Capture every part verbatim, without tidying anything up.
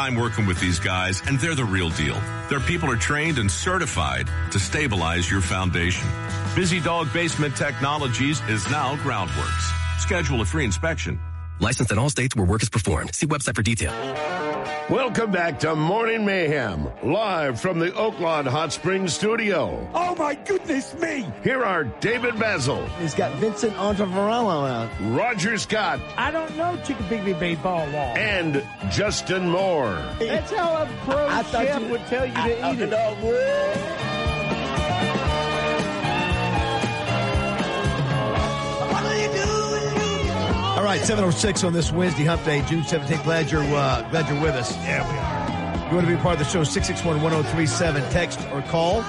time working with these guys, and they're the real deal. Their people are trained and certified to stabilize your foundation. Busy Dog Basement Technologies is now Groundworks. Schedule a free inspection. Licensed in all states where work is performed. See website for detail. Welcome back to Morning Mayhem, live from the Oaklawn Hot Springs studio. Oh, my goodness me! Here are David Basil. He's got Vincent Ontavarello out. Roger Scott. I don't know Chickabigby Baseball Wall. And Justin Moore. That's how a pro I chef you, would tell you I, to I, eat it. I, All right, seven oh six on this Wednesday, Hump Day, June seventeenth. Glad you're uh, glad you're with us. Yeah, we are. You want to be a part of the show, six six one, one oh three seven. Text or call.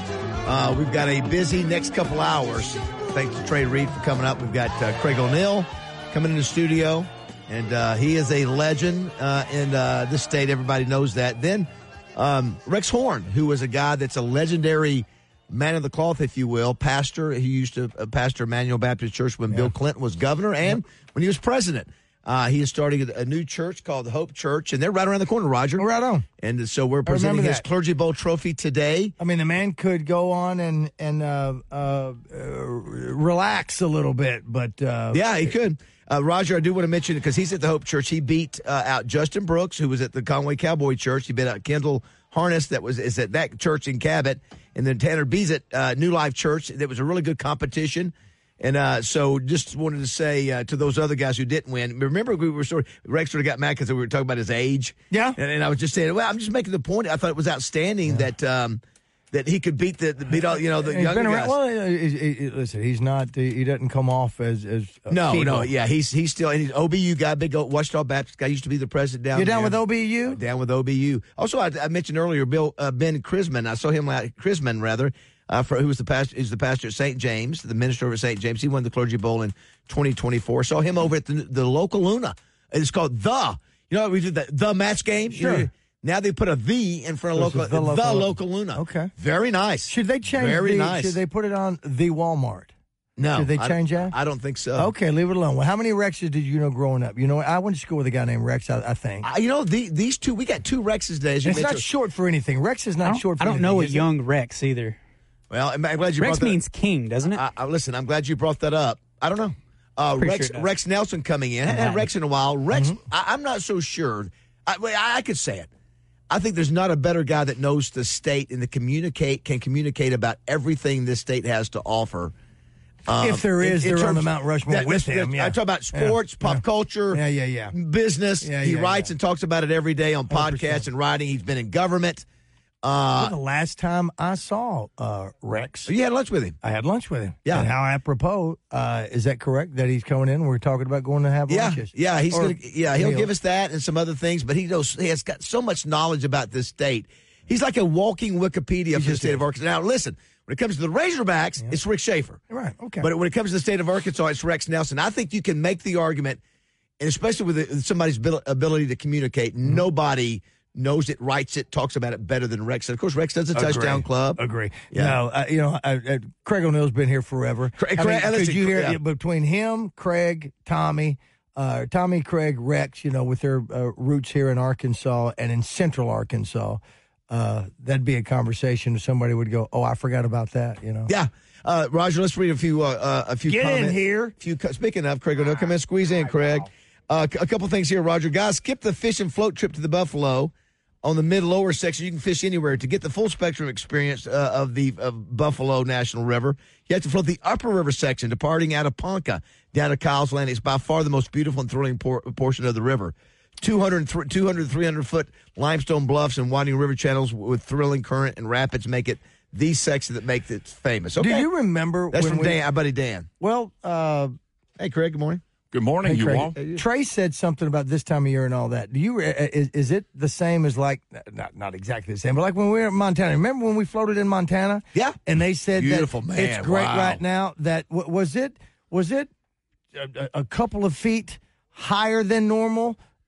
Uh, we've got a busy next couple hours. Thanks to Trey Reed for coming up. We've got uh, Craig O'Neill coming in the studio, and uh, he is a legend uh, in uh, this state. Everybody knows that. Then um, Rex Horn, who is a guy that's a legendary man of the cloth, if you will, pastor. He used to uh, pastor Emmanuel Baptist Church when yeah. Bill Clinton was governor and yeah. when he was president. Uh, he is starting a, a new church called the Hope Church, and they're right around the corner, Roger. Right on. And so we're presenting his Clergy Bowl trophy today. I mean, the man could go on and and uh, uh, uh, relax a little bit, but uh, yeah, he could. Uh, Roger, I do want to mention it because he's at the Hope Church. He beat uh, out Justin Brooks, who was at the Conway Cowboy Church. He beat out Kendall Harness, that was is at that church in Cabot, and then Tanner Bees uh, New Life Church. That was a really good competition. And uh, so just wanted to say uh, to those other guys who didn't win, remember we were sort of, Rex sort of got mad because we were talking about his age. Yeah. And, and I was just saying, well, I'm just making the point. I thought it was outstanding yeah. that um, that he could beat the, the beat all, you know, the he's younger been guys. Well, he, he, he, listen, he's not, he doesn't come off as, as no, feeble. no, yeah, he's he's still, and he's O B U guy, big old Wichita Baptist guy, used to be the president down You're there. down with O B U? Uh, down with O B U. Also, I, I mentioned earlier, Bill uh, Ben Chrisman. I saw him, uh, Chrisman rather. Uh, for, who was the pastor? Is the pastor at Saint James, the minister over at Saint James. He won the Clergy Bowl in twenty twenty-four. Saw him over at the, the local Luna. It's called the. You know, we did the the match game. Sure. You know, now they put a the in front of local the, the local local Luna. Okay, very nice. Should they change? Very the, nice. Should they put it on the Walmart? No. Should they change I, that? I don't think so. Okay, leave it alone. Well, how many Rexes did you know growing up? You know, I went to school with a guy named Rex. I, I think. Uh, you know, the, these two. We got two Rexes today. As you it's not mentioned. short for anything. Rex is not short for I don't anything. know a is young it? Rex either. Well, I'm, I'm glad you Rex brought that. means king, doesn't it? I, I, listen, I'm glad you brought that up. I don't know. Uh, Rex sure Rex Nelson coming in. I haven't had Rex in a while. Rex, mm-hmm. I, I'm not so sure. I, I, I could say it. I think there's not a better guy that knows the state and to communicate can communicate about everything this state has to offer. Um, if there is, in, in they're on terms, the Mount Rushmore that, with that, him. Yeah. I talk about sports, yeah. pop yeah. culture, yeah, yeah, yeah. business. Yeah, he yeah, writes yeah. and talks about it every day on one hundred percent. podcasts and writing. He's been in government. Uh, the last time I saw uh, Rex, you had lunch with him. I had lunch with him. Yeah. And how apropos uh, is that correct that he's coming in? We're talking about going to have yeah. lunches. Yeah, he's Or gonna. Yeah, he'll meals. give us that and some other things. But he knows he has got so much knowledge about this state. He's like a walking Wikipedia for the state of Arkansas. Now, listen, when it comes to the Razorbacks, yeah. it's Rick Schaefer. Right. Okay. But when it comes to the state of Arkansas, it's Rex Nelson. I think you can make the argument, and especially with the, somebody's ability to communicate, mm-hmm. nobody knows it, writes it, talks about it better than Rex. And of course, Rex does a Agree. touchdown club. Agree. Yeah. No, uh, you know, uh, uh, Craig O'Neill's been here forever. Craig, I mean, Craig, could listen, you hear yeah. between him, Craig, Tommy, uh, Tommy, Craig, Rex, you know, with their uh, roots here in Arkansas and in Central Arkansas, uh, that'd be a conversation if somebody would go, "Oh, I forgot about that," you know. Yeah. Uh, Roger, let's read a few. Uh, uh, a few. Get comments. in here. Few. Speaking of Craig O'Neill, come in, squeeze in, Craig. Uh, a couple things here, Roger. Guys, skip the fish and float trip to the Buffalo. On the mid-lower section, you can fish anywhere. To get the full spectrum experience uh, of the of Buffalo National River, you have to float the upper river section, departing out of Ponca down to Kyle's Landing. It's by far the most beautiful and thrilling por- portion of the river. two hundred, two hundred, three hundred foot limestone bluffs and winding river channels with thrilling current and rapids make it the section that makes it famous. Okay. Do you remember That's when from we, Dan, our buddy Dan. Well, uh, hey, Craig, good morning. Good morning, hey, you Craig, all. Trey said something about this time of year and all that. Do you is, is it the same as like not not exactly the same, but like when we were in Montana? Remember when we floated in Montana? Yeah, and they said beautiful that man. It's great wow. right now. That was it. Was it a, a couple of feet higher than normal?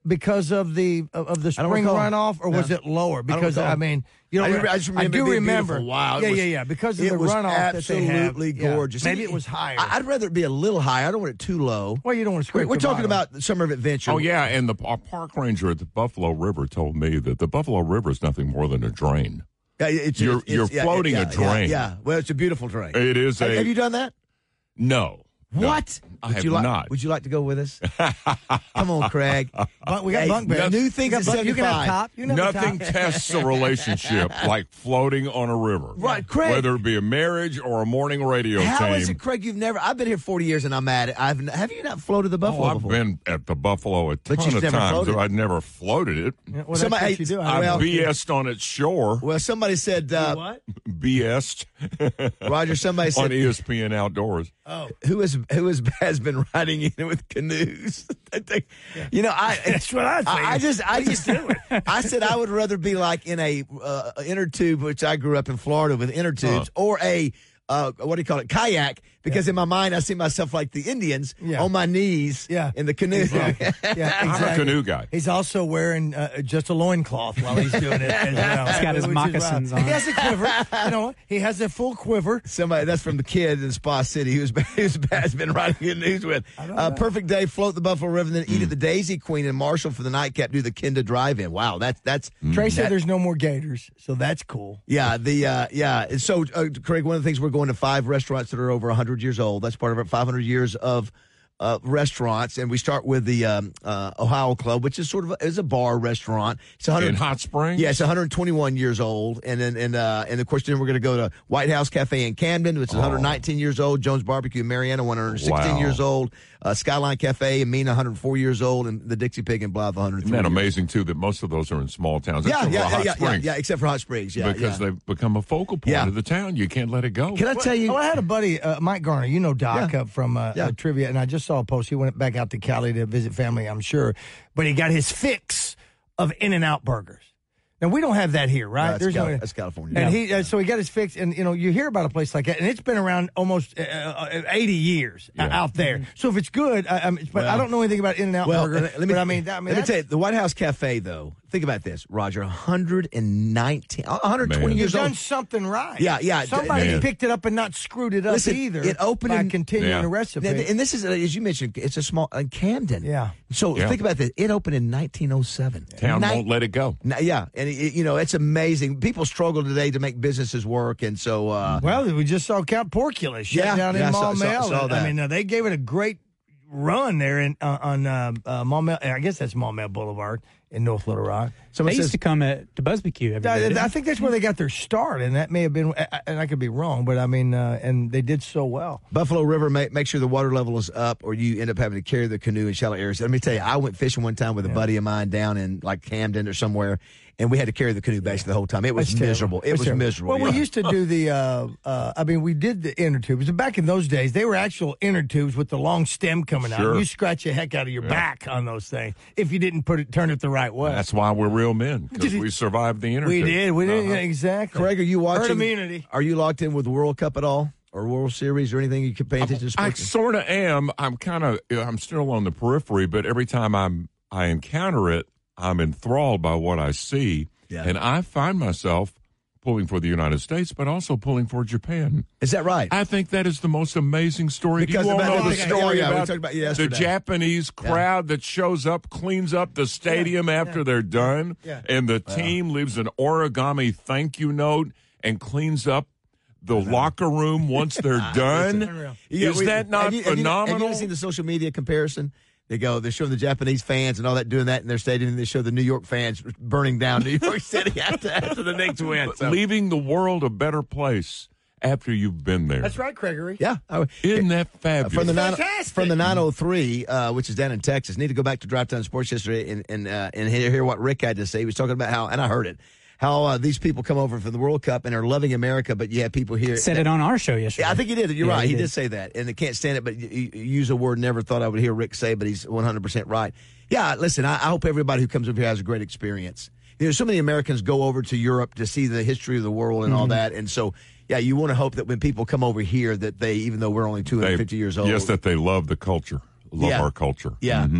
because of the of of the I don't spring recall. runoff, or was No. it lower? don't Because recall. I, mean, you know, I remember- I just remember do it being remember. beautiful. Wow, it yeah, was- yeah, yeah. Because of It the was runoff that they have. absolutely Yeah. gorgeous. Maybe it was higher. I- I'd rather it be a little higher. I don't want it too low. well, you don't want to scrape. We're, we're the talking bottom. about Summer of Adventure. Oh, yeah, and the our park ranger at the Buffalo River told me that the Buffalo River is nothing more than a drain. Yeah, it's, You're- it's, you're yeah, floating yeah, a drain. Yeah, yeah, well, it's a beautiful drain. It is Have, a... have you done that? No. No. What? I Would have you like, not. Would you like to go with us? Come on, Craig. But we got Hey, bunk beds. New things You at got bunk- You can have seventy-five. top. You can have the Nothing top. tests a relationship like floating on a river. Right, Craig. Whether it be a marriage or a morning radio How team. is it, Craig? You've never. I've been here forty years, and I'm at it. I've. Have you not floated the Buffalo Oh, I've before? been at the Buffalo a But ton you've of never times. floated. I'd never floated it. Yeah, well, Somebody- that's what you do. I I well- B S'd on its shore. Well, somebody said. Uh, what? B S'd Roger, somebody on said. E S P N Outdoors. Oh, Who has who has, has been riding in with canoes? I think- You know, I That's what I think. I, I just I just I said I would rather be like in a uh, inner tube, which I grew up in Florida with inner tubes, or a uh, what do you call it, kayak? Because in my mind I see myself like the Indians Yeah. on my knees Yeah. in the canoe. Exactly. Yeah, I'm a exactly. canoe guy. He's also wearing uh, just a loincloth while he's doing it. As well. He's got his Which is moccasins wild. on. He has a quiver. You know, he has a full quiver. Somebody that's from the kid in Spa City who's who's has been riding canoes with. Uh, perfect day, float the Buffalo River, then eat at the Daisy Queen in Marshall for the nightcap. Do the Kinda Drive-In. Wow, that's that's Trey said there's no more gators, so that's cool. yeah the uh, yeah. And so uh, Craig, one of the things we're going to five restaurants that are over one hundred years old. That's part of our five hundred years of uh, restaurants, and we start with the um, uh, Ohio Club, which is sort of a, is a bar restaurant. It's one hundred In Hot Springs? Yeah, it's one hundred twenty-one years old, and then and uh, and of course then we're going to go to White House Cafe in Camden, which is one hundred nineteen years old. Jones Barbecue in Mariana, one hundred sixteen Wow. years old. Uh, Skyline Cafe in Mena, one hundred four years old, and the Dixie Pig in Blythe, one hundred three. Isn't that years. amazing, too, that most of those are in small towns? Yeah, except for yeah, Hot yeah, yeah, Springs, yeah, except for Hot Springs, yeah, because yeah. they've become a focal point Yeah. of the town. You can't let it go. Can I tell you? Oh, I had a buddy, uh, Mike Garner. You know Doc Yeah. uh, from uh, Yeah. uh, Trivia, and I just saw a post. He went back out to Cali to visit family, I'm sure, but he got his fix of In-N-Out burgers. Now we don't have that here, right? No, that's, no- Cali- that's California. And he, uh, so he got his fix, and you know, you hear about a place like that, and it's been around almost uh, uh, eighty years uh, Yeah. out there. So if it's good, I, I mean, but I Well- don't know anything about In-N-Out Well, Burger. let me, but I mean, I mean, let me that's- tell you, the White House Cafe, though. Think about this, Roger. one hundred nineteen, one hundred twenty Man. years You've old. done something right. Yeah, yeah, Somebody man. picked it up and not screwed it up Listen, either. it opened by in- continuing Yeah. the recipe. And, and this is, uh, as you mentioned, it's a small in Camden. Yeah. So Yeah. think about this. It opened in nineteen oh seven. Town Nin- won't let it go. N- yeah, and it, you know it's amazing. People struggle today to make businesses work, and so uh, Well, we just saw Count Porcula shut Yeah, down yeah, in I saw- Maumelle. saw- saw I that. mean, uh, they gave it a great run there in uh, on uh, uh, Maumelle. I guess that's Maumelle Boulevard in North Little Rock. They someone used says to come at to Busby Q every I, day. I think that's where they got their start, and that may have been, and I could be wrong, but I mean, uh, and they did so well. Buffalo River, make, make sure the water level is up, or you end up having to carry the canoe in shallow areas. Let me tell you, I went fishing one time with a buddy of mine down in like Camden or somewhere, and we had to carry the canoe basically the whole time. It was That's terrible. miserable. It That's was terrible. miserable. Well, we yeah. used to do the, uh, uh, I mean, we did the inner tubes. Back in those days, they were actual inner tubes with the long stem coming Sure. out. You scratch the heck out of your back on those things if you didn't put it, turn it the right way. That's why we're real men, because we survived the interview. we did. We did. Uh-huh. Yeah, exactly. Craig, are you watching? Herd immunity. Are you locked in with the World Cup at all, or World Series, or anything you can pay attention to? I Sports? sort of am. I'm kind of. I'm still on the periphery, but every time I'm I encounter it, I'm enthralled by what I see, Yeah. and I find myself pulling for the United States, but also pulling for Japan. Is that right? I think that is the most amazing story. Because Do you all about know the- the story yeah, yeah, we about, talked about it the yesterday. Japanese crowd that shows up, cleans up the stadium after they're done, Yeah. and the team leaves an origami thank you note and cleans up the locker room once they're done? Unreal. Yeah, Is we- that not have you, have you- phenomenal? Have you ever seen the social media comparison? They go, they're showing the Japanese fans and all that doing that in their stadium, and they show the New York fans burning down New York City after, after the Knicks win. So, Leaving the world a better place after you've been there. That's right, Gregory. yeah. I, Isn't that fabulous? from the nine, Fantastic. from the nine oh three, uh, which is down in Texas. Need to go back to Drive Time Sports yesterday and and uh, and hear, hear what Rick had to say. He was talking about how, and I heard it, how uh, these people come over for the World Cup and are loving America, but you have people here. Said that- it on our show yesterday. Yeah, I think he did. You're Yeah, right. he He did. did. say that, and they can't stand it. But you, you use a word never thought I would hear Rick say, but he's one hundred percent right. Yeah, listen, I, I hope everybody who comes over here has a great experience. You know, so many Americans go over to Europe to see the history of the world and all that, and so yeah, you want to hope that when people come over here, that they, even though we're only two hundred fifty They- years old, Yes, that they love the culture, love Yeah. our culture. yeah. Mhm.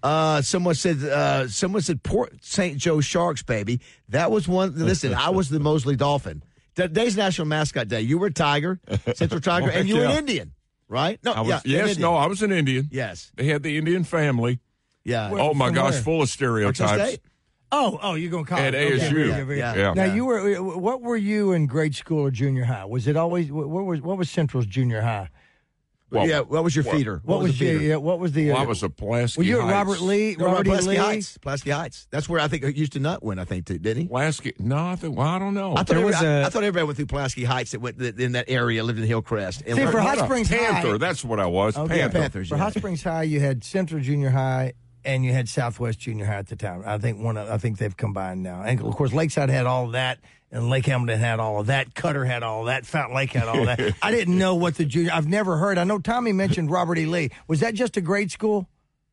Uh, someone said, uh, someone said Port Saint Joe Sharks, baby. That was one. Listen, I was the Mosley Dolphin. Today's National Mascot Day. You were a Tiger, Central Tiger, Oh, and you were yeah. an Indian, right? No, I was, yeah, an yes, Indian. no, I was an Indian. Yes. They had the Indian family. Yeah. Oh, my from gosh, where? full of Arkansas stereotypes. State? Oh, oh, you're going to college. At A S U. Okay, Yeah, very good, very yeah. good. Yeah. Now, Yeah. you were. What were you in grade school or junior high? Was it always? What was? What was Central's junior high? Well, yeah, what was your well, feeder? What, was the your? feeder? Yeah, what was the? Well, uh, I was a Pulaski Were you at Heights. Robert Lee? No, Robert E. Pulaski Lee? Heights. Pulaski Heights. That's where I think Houston Nutt went, I think, too, didn't he? Pulaski. No, I, think, well, I don't know. I thought, There every, was I, a- I thought everybody went through Pulaski Heights that went that in that area, lived in Hillcrest. And See, went- for Hot What a Springs Panther. High. That's what I was. Okay, Panther. Panthers, For yeah. Hot Springs High, you had Central Junior High and you had Southwest Junior High at the time. I think one. Of, I think they've combined now. And of course, Lakeside had all of that, and Lake Hamilton had all of that. Cutter had all of that. Fountain Lake had all of that. I didn't know what the junior. I've never heard. I know Tommy mentioned Robert E. Lee. Was that just a grade school?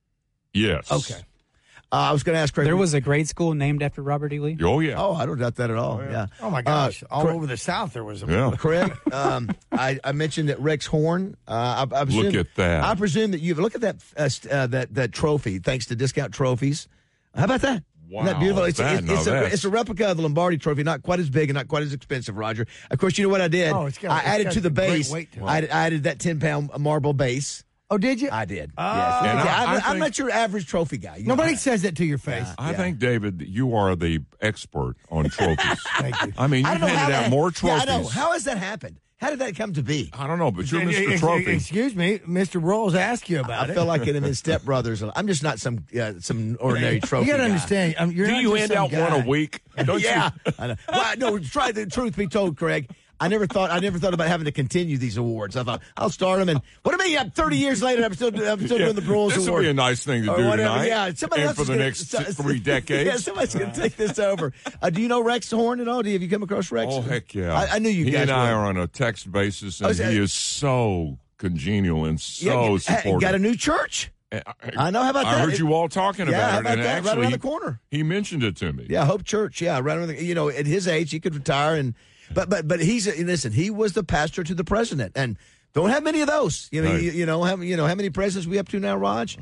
Yes. Okay. Uh, I was going to ask Craig. There was a grade school named after Robert E. Lee. Oh, yeah. Oh, I don't doubt that at all. yeah. Oh my gosh! Uh, all Cra- over the South, there was a. Yeah. Craig, um, I, I mentioned that Rex Horn. Uh, I, I presume, Look at that. I presume that you've look at that uh, st- uh, that that trophy. Thanks to Discount Trophies. How about that? Wow, Isn't that beautiful? It's, that- it's, now it's, a, that's- it's a replica of the Lombardi Trophy, not quite as big and not quite as expensive, Roger. Of course, you know what I did? Oh, it's got- I it's added got to the great base. weight to it. I, added- I added that ten pound marble base. Oh, did you? I did. Oh. Yes. And Yeah, I- I'm, I I'm think- not your average trophy guy. You know, Nobody I- says that to your face. I Yeah. think, David, that you are the expert on trophies. Thank you. I mean, I you've don't know how handed out that, more Yeah, trophies. I know. How has that happened? How did that come to be? I don't know, but you're Ex- Mister ex- Trophy. Excuse me, Mister Rolls asked you about I it. feel like it in Step Brothers. I'm just not some uh, some ordinary trophy. You got to guy. understand. Um, you're Do not you just hand some out guy. one a week? Don't yeah, you? I know. Well, no, try the truth be told, Craig. I never thought I never thought about having to continue these awards. I thought I'll start them, and what do I mean? I'm thirty years later, I'm still I'm still Yeah, doing the Broyles this Award. would be a nice thing to Or do whatever. tonight. Yeah, somebody and else for is the gonna- next so- three decades. Yeah, somebody's going to take this over. Uh, do you know Rex Horn at all? Do you, have you come across Rex? Oh, heck yeah. I, I knew you he guys and I would. are on a text basis, Oh, and so- he is so congenial and so Yeah, you- supportive. got a new church. I, I know. How about I that? heard you all talking Yeah, about how it, about and that? Right actually, around the corner. he mentioned it to me. Yeah, Hope Church. Yeah, right around the, you know, at his age, he could retire and, but but but he's listen. He was the pastor to the president, and don't have many of those. You know, Right. you, you know, how you know how many presidents we up to now, Raj?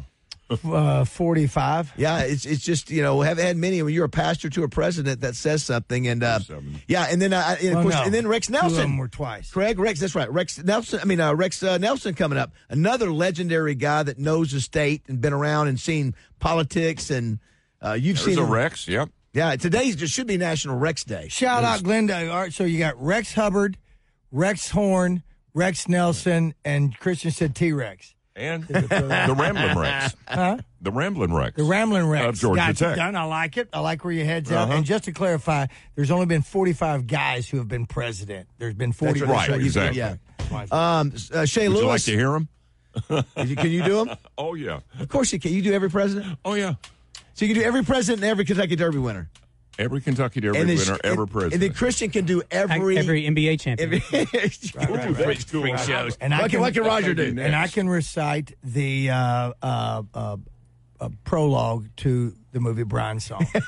Uh, Forty-five. Yeah, it's it's just you know haven't had many. When you're a pastor to a president, that says something, and uh, Seven. yeah, and then uh, and of Well, course, no. and then Rex Two of them Nelson. were twice. Craig Rex, that's right. Rex Nelson. I mean, uh, Rex uh, Nelson coming up, another legendary guy that knows the state and been around and seen politics, and uh, you've There's seen a him- Rex, yep. Yeah, today's just should be National Rex Day. Shout out Glendale. All right, so you got Rex Hubbard, Rex Horn, Rex Nelson, and Christian said T-Rex. And the Ramblin' Rex. Huh? The Ramblin' Rex. The Ramblin' Rex. Of Georgia Gotcha. Tech. Done. I like it. I like where your head's at. Uh-huh. And just to clarify, there's only been forty-five guys who have been president. There's been forty. That's Right, exactly. Yeah. Um, uh, Shay Would Lewis. you like to hear him? Can you- can you do them? Oh, yeah. Of course you can. You do every president. Oh, yeah. So you can do every president and every Kentucky Derby winner. Every Kentucky Derby and then, winner, ever and, president. And then Christian can do every Every N B A champion. every. That's cool. And I What can, what can Roger do? And I can recite the uh, uh, uh, uh, prologue to the movie Brian Song. Which,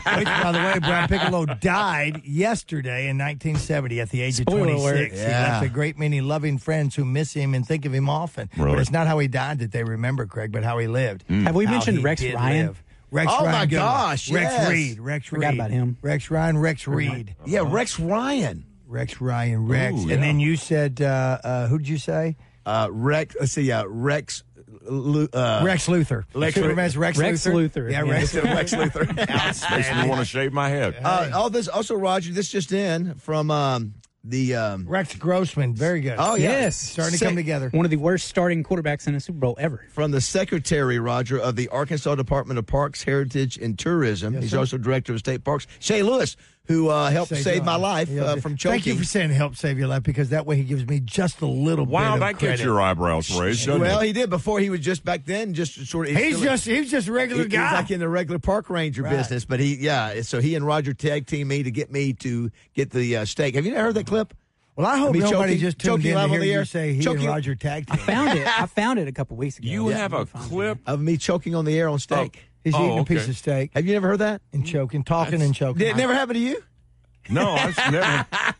by the way, Brian Piccolo died yesterday in nineteen seventy at the age Spoiler of alert. twenty-six. He Yeah. left a great many loving friends who miss him and think of him often. But Really? it's not how he died that they remember, Craig, but how he lived. Have we How mentioned he Rex did Ryan? live. Rex Oh, Ryan, my good one. gosh, Rex yes. Reed. Rex Forgot Reed. about him. Rex Ryan, Rex Reed. Yeah, Rex Ryan. Rex Ryan, Rex. Ooh, And yeah. then you said, uh, uh, who did you say? Uh, Rex. Let's see. Yeah, Rex. Lu- Uh, Rex Luthor. Lex- Superman's Rex, Rex Luthor. Luthor, Yeah, yeah. Rex, Rex Luthor. Makes me want to shave my head. Uh, all this also, Roger. This just in from um, the. Um, Rex Grossman. Very good. oh yeah, Yes. Starting to Sec- come together. One of the worst starting quarterbacks in a Super Bowl ever. From the secretary, Roger, of the Arkansas Department of Parks, Heritage, and Tourism. Yes, He's sir. also director of state parks. Shay Lewis, who uh, helped Saved save your my life Yeah. uh, from choking. Thank you for saying help save your life, because that way he gives me just a little Wow, bit that of credit. gets your eyebrows raised, doesn't Well, it? he did before. He was just back then, just sort of. He's still- just he's just a he, regular he's guy. like in the regular park ranger Right. business, but he, yeah. So he and Roger tag teamed me to get me to get the uh, steak. Have you ever heard that clip? well, I hope I mean, nobody choking- just tuned choking in to live on hear the air. you say he Choking- and Roger tag team. Found it. I found it a couple weeks ago. You Yeah. have a clip. Of me choking on the air on steak. He's Oh, eating a okay. piece of steak Have you never heard that? and choking, talking and choking. Did it never happen to you? No, I've never.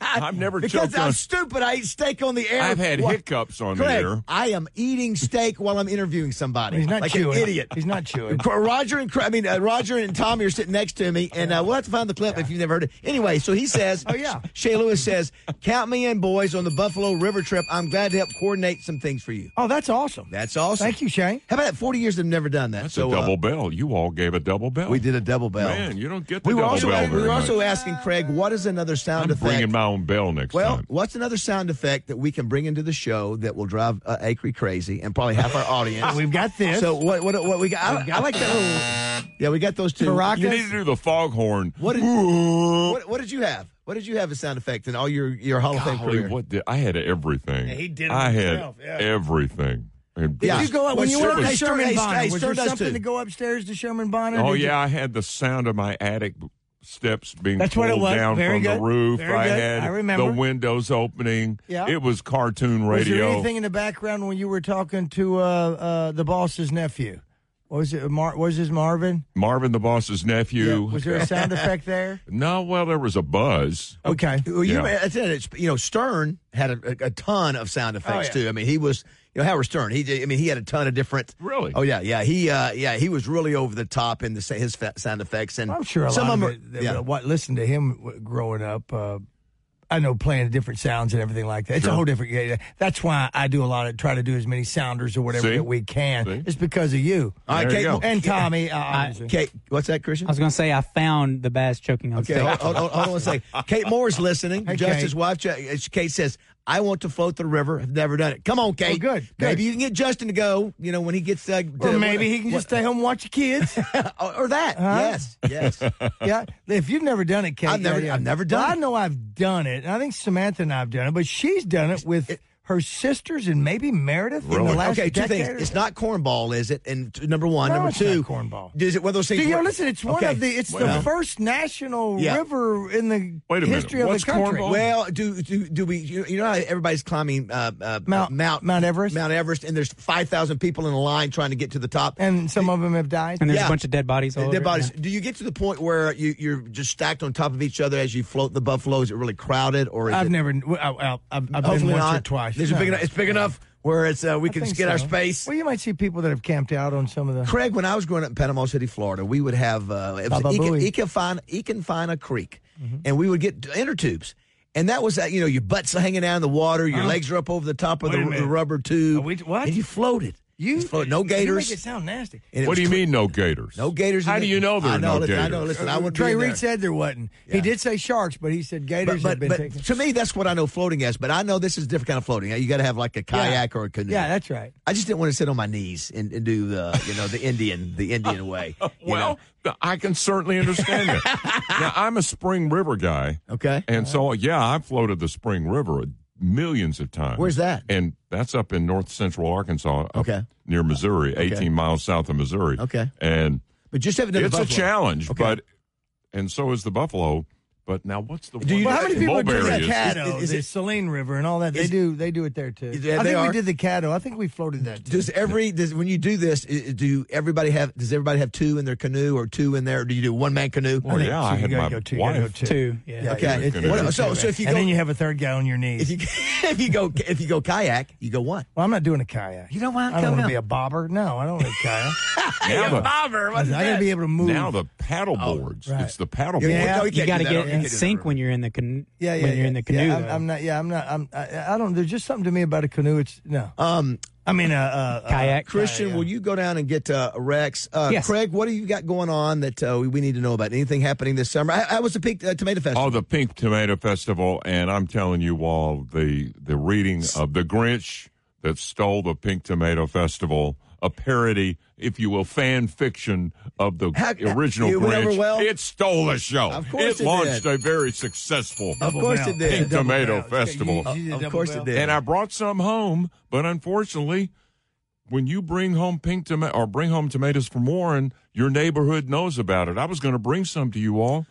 I've never because choked I'm on. stupid. I eat steak on the air. I've had What? hiccups on Craig, the air. I am eating steak while I'm interviewing somebody. He's not like chewing. an idiot. He's not chewing. Roger and Cra- I mean uh, Roger and Tommy are sitting next to me, and uh, we'll have to find the clip if you've never heard it. Anyway, so he says, Oh, yeah. Shea Lewis says, "Count me in, boys, on the Buffalo River trip. I'm glad to help coordinate some things for you." Oh, that's awesome. That's awesome. Thank you, Shane. How about that? Forty years they've never done that. That's so a double uh, bell. You all gave a double bell. we did a double bell. Man, you don't get the we were double also bell we very were also much. asking Craig, what is another sound I'm effect? bringing my own bell next Well, time. what's another sound effect that we can bring into the show that will drive uh, Acre crazy and probably half our audience? We've got this. So what? What? What we got? I, I like that little. Yeah, we got those two. Baraka? You need to do the foghorn. What did, what, what did you have? What did you have as sound effect in all your, your Hall of Fame Golly, career? what did, I had everything. Yeah, he did it I himself, had yeah. everything. And Yeah. Did you go up when Well, you went Stern- to hey, Stern- Sherman hey, Bonner? hey, Was Stern there does something too. to go upstairs to Sherman Bonner? Oh Did you- yeah, I had the sound of my attic steps being That's pulled what it was. down Very from good. the roof. Very I good. had I remember. the windows opening. Yeah. It was cartoon Was there radio. anything in the background when you were talking to uh, uh, the boss's nephew? What was it? Mar- was his Marvin? Marvin, the boss's nephew. Was there a sound effect there? No, well, there was a buzz. Okay. Well, you, Yeah. I said it's, you know, Stern had a, a, a ton of sound effects Oh, yeah. too. I mean, he was, you know, Howard Stern. He, I mean, he had a ton of different. Really? Oh yeah, yeah. He, uh, yeah, he was really over the top in the sa- his fa- sound effects, and I'm sure a some lot of of them. it, Are, yeah. what listened to him w- growing up. Uh, I know playing different sounds and everything like that. It's a Sure. whole different. Yeah, that's why I do a lot of try to do as many sounders or whatever See? that we can. See? It's because of you. All right, There you Kate, go. And Tommy. Uh, obviously. Kate, what's that, Christian? I was going to say I found the bass choking on Okay, steak. hold, hold, hold on a second. Kate Moore's listening. Hey, Justin's Kate. wife. Ju- Kate says, "I want to float the river. Have never done it. Come on, Kate. Oh, good, good. Maybe you can get Justin to go. You know, when he gets uh, Or to- maybe he can just stay home and watch the kids. or, or that. Huh? Yes, yes. Yeah, if you've never done it, Kate, I've never- yeah, yeah. I've never done Well, it. I know I've done it, and I think Samantha and I've done it, but she's done it with her sisters and maybe Meredith in the Really? last Okay, two decade. things. It's not cornball, is it? And t- number one, No, number it's two, not cornball. Is it one of those things? See, you know, where- listen, it's one Okay. of the it's Well, the first national Yeah. river in the Wait a minute. history of What's the country. cornball? Well, do do do we? You, you know how everybody's climbing uh, uh, Mount- Mount Mount Everest? Mount Everest, and there's five thousand people in a line trying to get to the top. And some of them have died. And there's Yeah. a bunch of dead bodies all And over dead it, bodies. yeah. Do you get to the point where you, you're just stacked on top of each other as you float the buffalo? Is it really crowded, or is I've it, never. well, I- I've, I've been hopefully once not or twice. Is it No. big enough? It's big enough where it's uh, we I can think get our so. space. Well, you might see people that have camped out on some of the. Craig, when I was growing up in Panama City, Florida, we would have uh, it was Baba Booey. Econfina, Econfina Creek, and we would get inner tubes. And that was that, you know, your butt's hanging out in the water, your Huh? legs are up over the top of Wait a the, minute. the rubber tube. Are we- what? And you floated. You, Just float. No You gators. make it sound nasty. And it What was do you tw- mean, no gators? No gators. in How the- do you know there I are know, no listen, I know. gators? Listen, I wouldn't Trey be in Reed there. said there wasn't. Yeah. He did say sharks, but he said gators But, have been but, taken. but to me, that's what I know floating as. But I know this is a different kind of floating. You got to have like a kayak or a canoe. Yeah, that's right. I just didn't want to sit on my knees and, and do the, you know, the Indian, the Indian way. you Well, I can certainly understand that. Now, I'm a Spring River guy. know? okay. And so, yeah, I've floated the Spring River millions of times. Where's that? And that's up in north central Arkansas, up Okay. near Missouri, eighteen miles south of Missouri. Okay. And But just haven't done it's the a buffalo. challenge, Okay. but and so is the buffalo. But now, what's the Do you one Well, how know- many people do Mulberry the is- Caddo, is- is the it- Saline River, and all that? They is- do. They do it there too. Is- yeah, I they think we are. did the Caddo. I think we floated that. Too. Does every does when you do this, i- do everybody have does everybody have two in their canoe or two in there? Or do you do one man canoe? Well, yeah, I you had gotta my go two, you gotta wife. go two. Two, yeah. Okay. it- it- What- it's so- two, so if you and go- then you have a third guy on your knees. If you if you go if you go kayak, you go one. well, I'm not doing a kayak. You don't want I to don't come want to out. be a bobber. No, I don't want a kayak. Now the, Bobber, I got to be able to move. now the paddle boards. right. It's the paddle Yeah, board. no, You can't got to do that. get You in can't do that. sync when you're in the canoe. yeah, yeah, when yeah. you're in the canoe. Yeah, I'm, though. I'm not. Yeah, I'm not. I'm. I, I don't. There's just something to me about a canoe. It's no. Um, I mean, uh, uh, Kayak. Uh, Christian, yeah, yeah. will you go down and get uh, Rex? Uh, Yes. Craig, what do you got going on that uh, we need to know about? Anything happening this summer? How, how was the Pink uh, Tomato Festival? Oh, the Pink Tomato Festival, and I'm telling you all, the the reading of The Grinch that stole the Pink Tomato Festival, a parody, if you will, fan fiction of the How- original it went over Grinch. well? It stole the show. Of course it it launched did. a very successful Of course it did. Pink Double Tomato bell. Festival. You- you did Of double course bell. it did. And I brought some home, but unfortunately, when you bring home pink tomato or bring home tomatoes from Warren, your neighborhood knows about it. I was going to bring some to you all,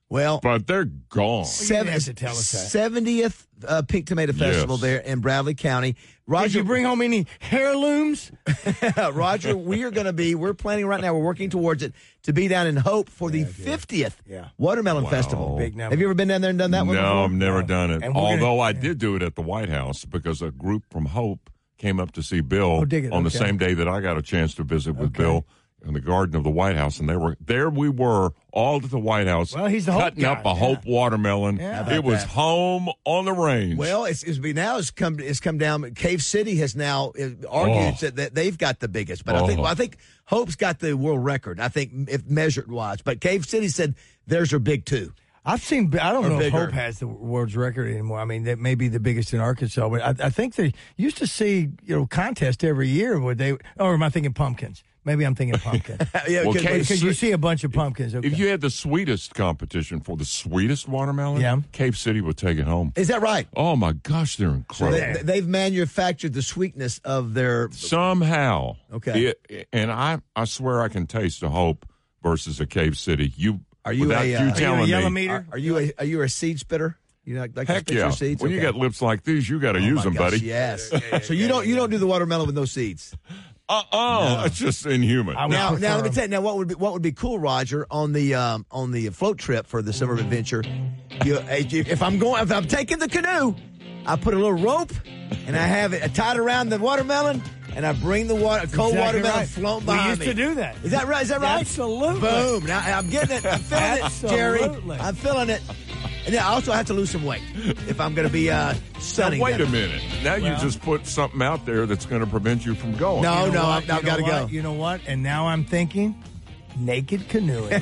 Well, but they're gone. Seven, have to tell us that. seventieth uh, Pink Tomato Festival Yes. there in Bradley County. Roger, Did you bring home any heirlooms? Roger, we are going to be, we're planning right now, we're working towards it, to be down in Hope for the fiftieth Yeah. Watermelon Wow. Festival. Big number. Have you ever been down there and done that one No, before? I've never No. done it. And we're gonna- Although I yeah. did do it at the White House because a group from Hope came up to see Bill Oh, dig it. on the Okay. same day that I got a chance to visit with Okay. Bill in the garden of the White House, and they were there. We were all at the White House. Well, he's the Hope cutting guy, up a yeah. Hope watermelon. Yeah. How about It was that? home on the range. Well, it's, it's be now it's come it's come down. Cave City has now uh, argued Oh. that, that they've got the biggest, but I think Oh. well, I think Hope's got the world record. I think if measured wise, but Cave City said theirs are big too. I've seen. I don't Or know bigger. if Hope has the world's record anymore. I mean, that may be the biggest in Arkansas, but I, I think they used to see you know contest every year where they. Or am I thinking pumpkins? Maybe I'm thinking pumpkins. Yeah, Well, because- Cave Because you see a bunch of pumpkins. Okay. If you had the sweetest competition for the sweetest watermelon, Yeah. Cave City would take it home. is that right? Oh my gosh, they're So incredible. they, they've manufactured the sweetness of their. Somehow, Okay. it- and I, I swear I can taste a Hope versus a Cave City. You Are you without a, you uh, are you a telling yellow me? meter? Are, are you a are you a seed spitter? You like, like to Heck spit yeah! your seeds? When you Okay. got lips like these, you got to Oh, use my them, gosh, buddy. Yes. So you don't you don't do the watermelon with no seeds. Uh oh, it's just inhuman. I would Now, prefer now let me them. tell you. Now, what would be what would be cool, Roger, on the um, on the float trip for the summer adventure? You, if I'm going, if I'm taking the canoe, I put a little rope and I have it tied around the watermelon, and I bring the water, cold Exactly watermelon right. floating We behind used me. to do that. Is that right? Is that right? Absolutely. Boom! Now I'm getting it. I'm feeling it, Jerry. Absolutely. I'm feeling it. And then I also have to lose some weight if I'm going to be uh, Now, stunning. wait them. a minute. Now you Well- just put something out there that's going to prevent you from going. No, You know no, what? I've, You I've know got to what? go. You know what? And now I'm thinking naked canoeing.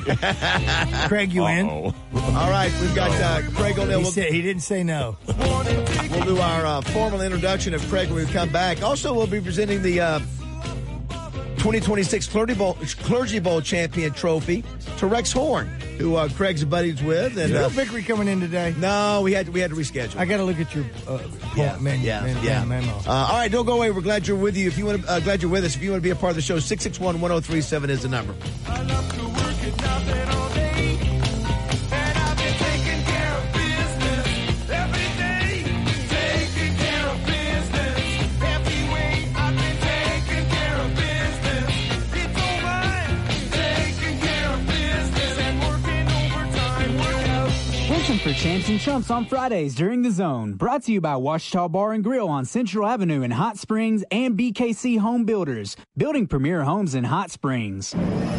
Craig, you in? Uh-oh. All right, we've got uh, Craig O'Neill. He, We'll, said, he didn't say no. we'll do our uh, formal introduction of Craig when we come back. Also, we'll be presenting the uh, twenty twenty-six Clergy Bowl, Clergy Bowl champion trophy to Rex Horn, who uh, Craig's buddies with. And Is uh, Bill Vickery coming in today? no, we had we had to reschedule. I got to look at your uh, Yeah, menu, yeah, menu, yeah. memo. Uh, all right, don't go away. We're glad you're with you. If you want, to, uh, glad you're with us. If you want to be a part of the show, six six one, one zero three seven is the number. Listen for Champs and Chumps on Fridays during the Zone. Brought to you by Washita Bar and Grill on Central Avenue in Hot Springs and B K C Home Builders, building premier homes in Hot Springs.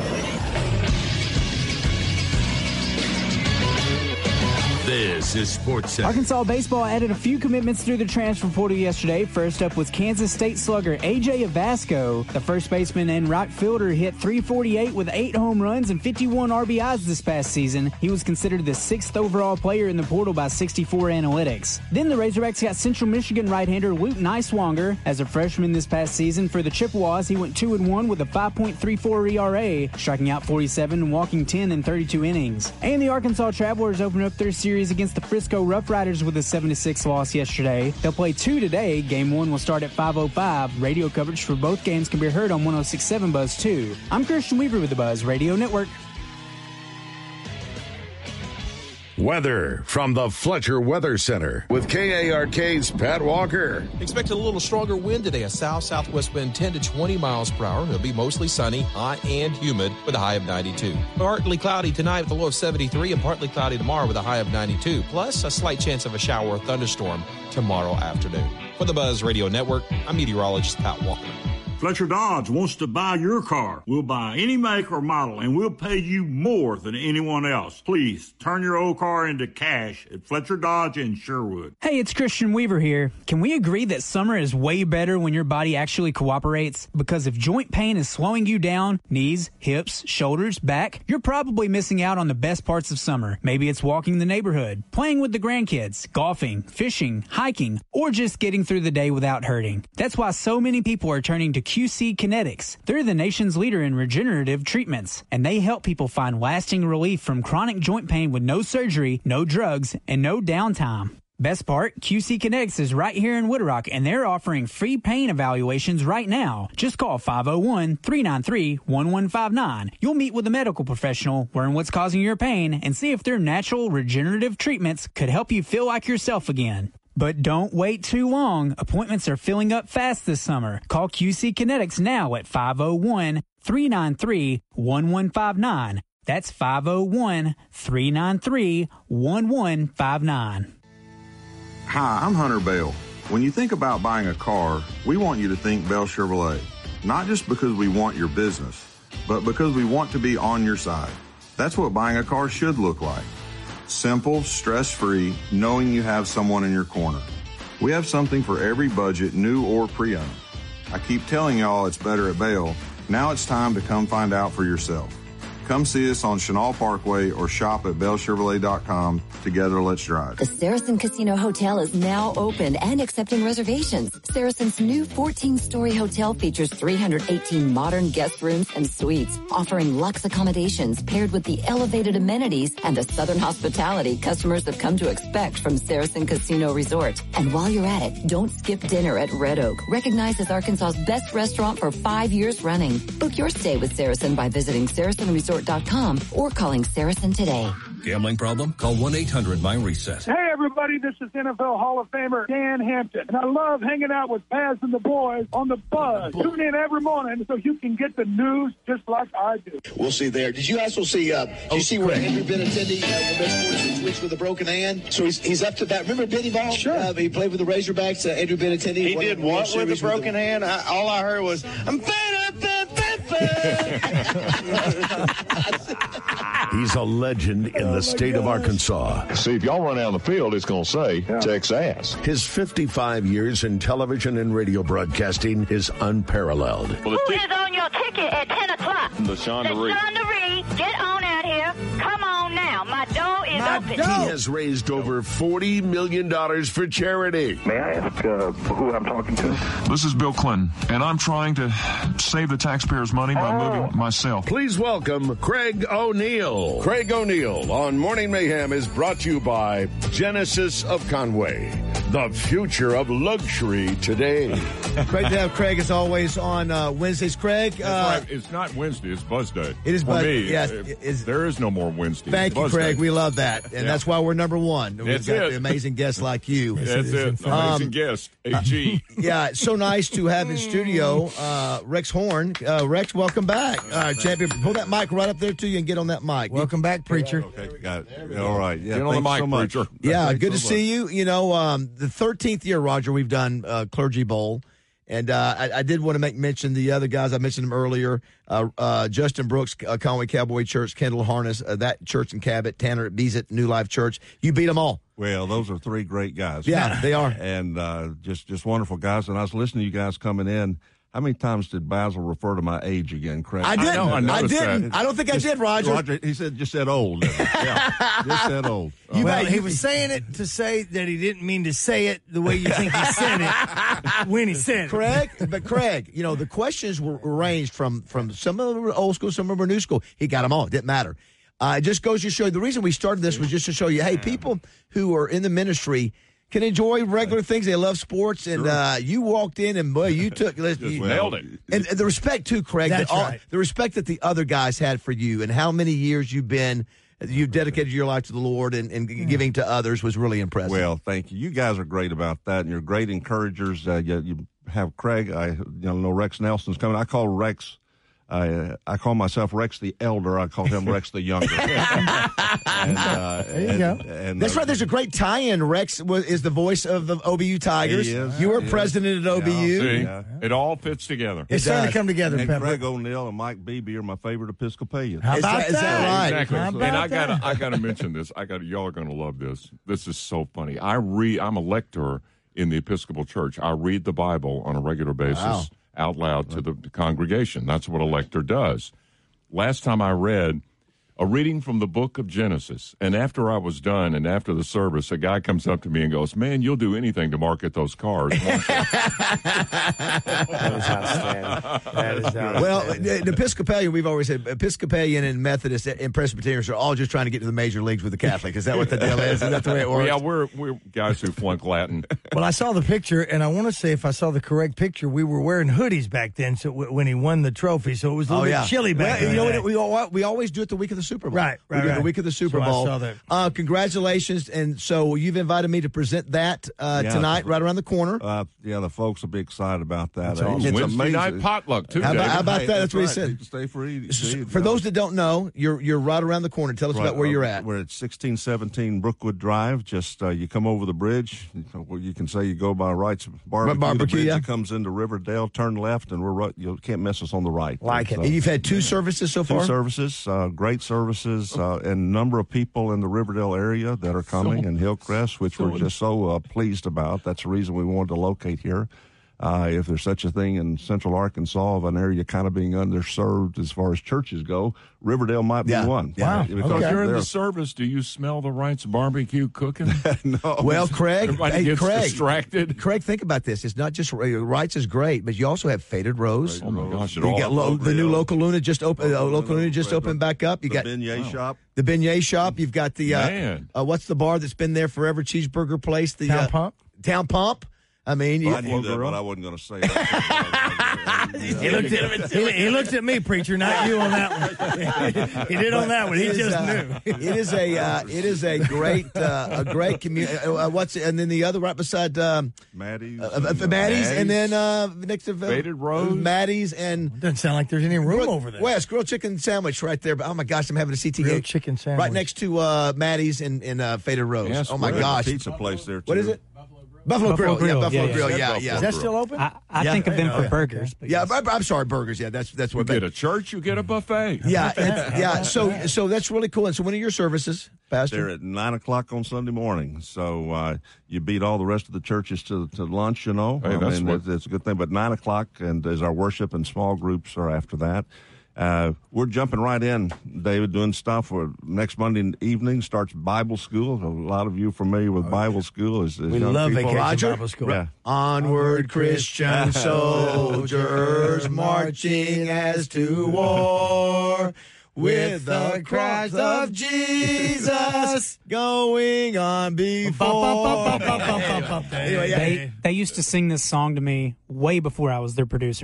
This is Sports Center. Arkansas baseball added a few commitments through the transfer portal yesterday. First up was Kansas State slugger A J Avasco. The first baseman and right fielder hit three forty-eight with eight home runs and fifty-one R B Is this past season. He was considered the sixth overall player in the portal by sixty-four Analytics. Then the Razorbacks got Central Michigan right-hander Luke Niswanger. As a freshman this past season for the Chippewas, he went two and one with a five point three four E R A, striking out forty-seven and walking ten in thirty-two innings. And the Arkansas Travelers opened up their series against the Frisco Rough Riders with a seven to six loss yesterday. They'll play two today. Game one will start at five oh five. Radio coverage for both games can be heard on one oh six point seven Buzz two. I'm Christian Weaver with the Buzz Radio Network. Weather from the Fletcher Weather Center with K A R K's Pat Walker. Expect a little stronger wind today, a south-southwest wind ten to twenty miles per hour. It'll be mostly sunny, hot and humid with a high of ninety-two. Partly cloudy tonight with a low of seventy-three and partly cloudy tomorrow with a high of ninety-two. Plus a slight chance of a shower or thunderstorm tomorrow afternoon. For the Buzz Radio Network, I'm meteorologist Pat Walker. Fletcher Dodge wants to buy your car. We'll buy any make or model, and we'll pay you more than anyone else. Please turn your old car into cash at Fletcher Dodge in Sherwood. Hey, it's Christian Weaver here. Can we agree that summer is way better when your body actually cooperates? Because if joint pain is slowing you down, knees, hips, shoulders, back, you're probably missing out on the best parts of summer. Maybe it's walking the neighborhood, playing with the grandkids, golfing, fishing, hiking, or just getting through the day without hurting. That's why so many people are turning to Q C Kinetics. They're the nation's leader in regenerative treatments, and they help people find lasting relief from chronic joint pain with no surgery, no drugs, and no downtime. Best part, Q C Kinetics is right here in Woodrock, and they're offering free pain evaluations right now. Just call five oh one, three nine three, one one five nine. You'll meet with a medical professional, learn what's causing your pain, and see if their natural regenerative treatments could help you feel like yourself again. But don't wait too long. Appointments are filling up fast this summer. Call Q C Kinetics now at five oh one, three nine three, one one five nine. That's five oh one, three nine three, one one five nine. Hi, I'm Hunter Bell. When you think about buying a car, we want you to think Bell Chevrolet. Not just because we want your business, but because we want to be on your side. That's what buying a car should look like. Simple, stress-free, knowing you have someone in your corner. We have something for every budget, new or pre-owned. I keep telling y'all it's better at Bell. Now it's time to come find out for yourself. Come see us on Chenal Parkway or shop at bell chevrolet dot com. Together, let's drive. The Saracen Casino Hotel is now open and accepting reservations. Saracen's new fourteen-story hotel features three hundred eighteen modern guest rooms and suites, offering luxe accommodations paired with the elevated amenities and the southern hospitality customers have come to expect from Saracen Casino Resort. And while you're at it, don't skip dinner at Red Oak, recognized as Arkansas's best restaurant for five years running. Book your stay with Saracen by visiting saracen resort dot com or calling Saracen today. Gambling problem? Call one eight hundred my reset. Hey, everybody, this is N F L Hall of Famer Dan Hampton, and I love hanging out with Paz and the boys on the Buzz. Tune in every morning so you can get the news just like I do. We'll see there. Did you also see, uh, did you oh, see where Andrew Benintendi uh, will miss forty-six weeks with a broken hand? So he's, he's up to that. Remember Benny Ball? Sure. Uh, he played with the Razorbacks, uh, Andrew Benintendi. He did what with a broken the... hand? I, all I heard was, I'm He's a legend in the oh state gosh. of Arkansas. See, if y'all run out on the field, it's going to say yeah. Texas. His fifty-five years in television and radio broadcasting is unparalleled. Well, Who is on your ticket at ten o'clock? LaShonda Reed. LaShonda Reed, get on out here. Come on now. My door is My open. Door. He has raised over forty million dollars for charity. May I ask uh, who I'm talking to? This is Bill Clinton, and I'm trying to save the taxpayers' money by oh. moving myself. Please welcome Craig O'Neill. Craig O'Neill on Morning Mayhem is brought to you by Genesis of Conway, the future of luxury today. Great to have Craig, as always, on uh, Wednesdays. Craig. Uh, right. It's not Wednesday. It's Buzz Day. It is Buzz Day. Yes. It, there is no more Wednesday. Thank you, Craig. Day. We love that. And yeah. that's why we're number one. We've that's got it. the amazing guests like you. That's it. it. Amazing um, guest. A G. Yeah, it's so nice to have in studio uh, Rex Horn. Uh, Rex, welcome back. All right, champion. Pull that mic right up there to you and get on that mic. Welcome back, preacher. Okay, got it. All right. Yeah, get on the mic, so preacher. Yeah, thanks good so to much. see you. You know, um, the thirteenth year, Roger, we've done uh, Clergy Bowl. And uh, I, I did want to make mention the other guys. I mentioned them earlier. Uh, uh, Justin Brooks, uh, Conway Cowboy Church, Kendall Harness, uh, that church in Cabot, Tanner at Beezet, New Life Church. You beat them all. Well, those are three great guys. Yeah, they are. And uh, just, just wonderful guys. And I was listening to you guys coming in. How many times did Basil refer to my age again, Craig? I didn't. I, know, I, I didn't. That. I don't think just, I did, Roger. Roger. He said, just said old. Yeah, just said old. You well, he was saying it to say that he didn't mean to say it the way you think he said it when he said it. Craig, but Craig, you know, the questions were ranged from, from some of them were old school, some of them were new school. He got them all. It didn't matter. Uh, it just goes to show you, the reason we started this was just to show you, hey, people who are in the ministry can enjoy regular things. They love sports, and sure. uh, you walked in, and boy, you took Just you nailed it. And, and the respect too, Craig. That's that all, right. The respect that the other guys had for you, and how many years you've been, you've dedicated your life to the Lord, and, and yeah. giving to others was really impressive. Well, thank you. You guys are great about that, and you're great encouragers. Uh, you, you have Craig. I you know Rex Nelson's coming. I call Rex. I I call myself Rex the Elder. I call him Rex the Younger. and, uh, there you and, go. And, That's uh, right. There's a great tie-in. Rex was, is the voice of the O B U Tigers. He is. You were He president is. at O B U. See, Yeah. it all fits together. It's starting to come together, And Pepper. Craig O'Neill and Mike Beebe are my favorite Episcopalians. How Is about that- that? is that right? Exactly. How and about I gotta that? I gotta mention this. I got y'all are gonna love this. This is so funny. I read I'm a lector in the Episcopal Church. I read the Bible on a regular basis Wow. out loud to the congregation. That's what a lector does. Last time I read, a reading from the book of Genesis. And after I was done and after the service, a guy comes up to me and goes, man, you'll do anything to market those cars, won't you? That is outstanding. That is outstanding. Well, the, the Episcopalian, we've always said, Episcopalian and Methodist and Presbyterians are all just trying to get to the major leagues with the Catholic. Is that what the deal is? Is that the way it works? Well, yeah, we're, we're guys who flunk Latin. Well, I saw the picture, and I want to say if I saw the correct picture, we were wearing hoodies back then so w- when he won the trophy, so it was a little Oh, bit yeah. chilly back well, then. You know what? We, all, we always do it the week of the Super Bowl. Right, right, We do it right. the week of the Super So I Bowl. saw that. Uh, congratulations. And so you've invited me to present that uh, Yeah. tonight, right around the corner. Uh, yeah, the folks will be excited about that. That's Uh, awesome. it's Wednesday amazing. night potluck, too, How about, David. how about Hey, that? That's what he right. said. Stay free. S- For those that don't know, you're you're right around the corner. Tell us Right, about where uh, you're at. We're at sixteen seventeen Brookwood Drive. Just uh, you come over the bridge. Well, you can say you go by Wright's Barbecue. Barbecue, the bridge yeah. that comes into Riverdale. Turn left, and we're right. You can't miss us on the right. Like it. So- And you've had two services so Two far? services, uh, great services, uh, and a number of people in the Riverdale area that are coming, and Hillcrest, which we're just so uh, pleased about. That's the reason we wanted to locate here. Uh, if there's such a thing in central Arkansas of an area kind of being underserved as far as churches go, Riverdale might be Yeah. one. Wow. Because Okay. During they're- the service, do you smell the Wright's barbecue cooking? no. Well, Craig, Everybody hey, gets Craig, distracted. Craig, think about this. It's not just Wrights is great, but you also have Faded Rose. Oh, my gosh. It You all You got lo- the new Local Luna just open. Uh, Local Luna just opened back up. You the got beignet shop. the beignet shop. You've got the uh, Man. uh, what's the bar that's been there forever? Cheeseburger place. The Town uh, Pump? Town Pump. I mean, you, I knew that, but I wasn't going to say that. He looked, at, he, he looked at me, preacher, not you on that one. He did on that one. He It is, just uh, knew. It is a uh, it is a great uh, a great community. Uh, what's and then the other right beside um, Maddie's. uh, uh, Maddie's, and then uh, next to uh, Faded Rose? Maddie's and Doesn't sound like there's any room Grilled- over there. Wes, grilled chicken sandwich right there. But oh my gosh, I'm having a C T Grilled H chicken sandwich. right next to uh, Maddie's and, and uh, Faded Rose. Yes, oh my right. gosh, Pizza place there, too. what is it? Buffalo, Buffalo Grill. Grill. Yeah, Buffalo Yeah, yeah. Grill. Yeah, Buffalo yeah. Is that still open? I, I Yeah. think of them Yeah. for burgers. But Yeah, yes. I, I'm sorry, burgers. Yeah, that's that's You what. get a church, you get a buffet. yeah, and- yeah. So so that's really cool. And so when are your services, Pastor? They're at nine o'clock on Sunday morning, so uh, you beat all the rest of the churches to, to lunch. You know, Hey, I that's mean, what- it's, it's a good thing. But nine o'clock, and as our worship and small groups are after that. Uh, we're jumping right in, David, doing stuff for next Monday evening starts Bible school. A lot of you are familiar with Bible school. As, as We young love people. Vacation Roger? Bible School. Yeah. Onward, Christian soldiers, marching as to war. With the Christ of Jesus going on before. Anyway, yeah. They they used to sing this song to me way before I was their producer.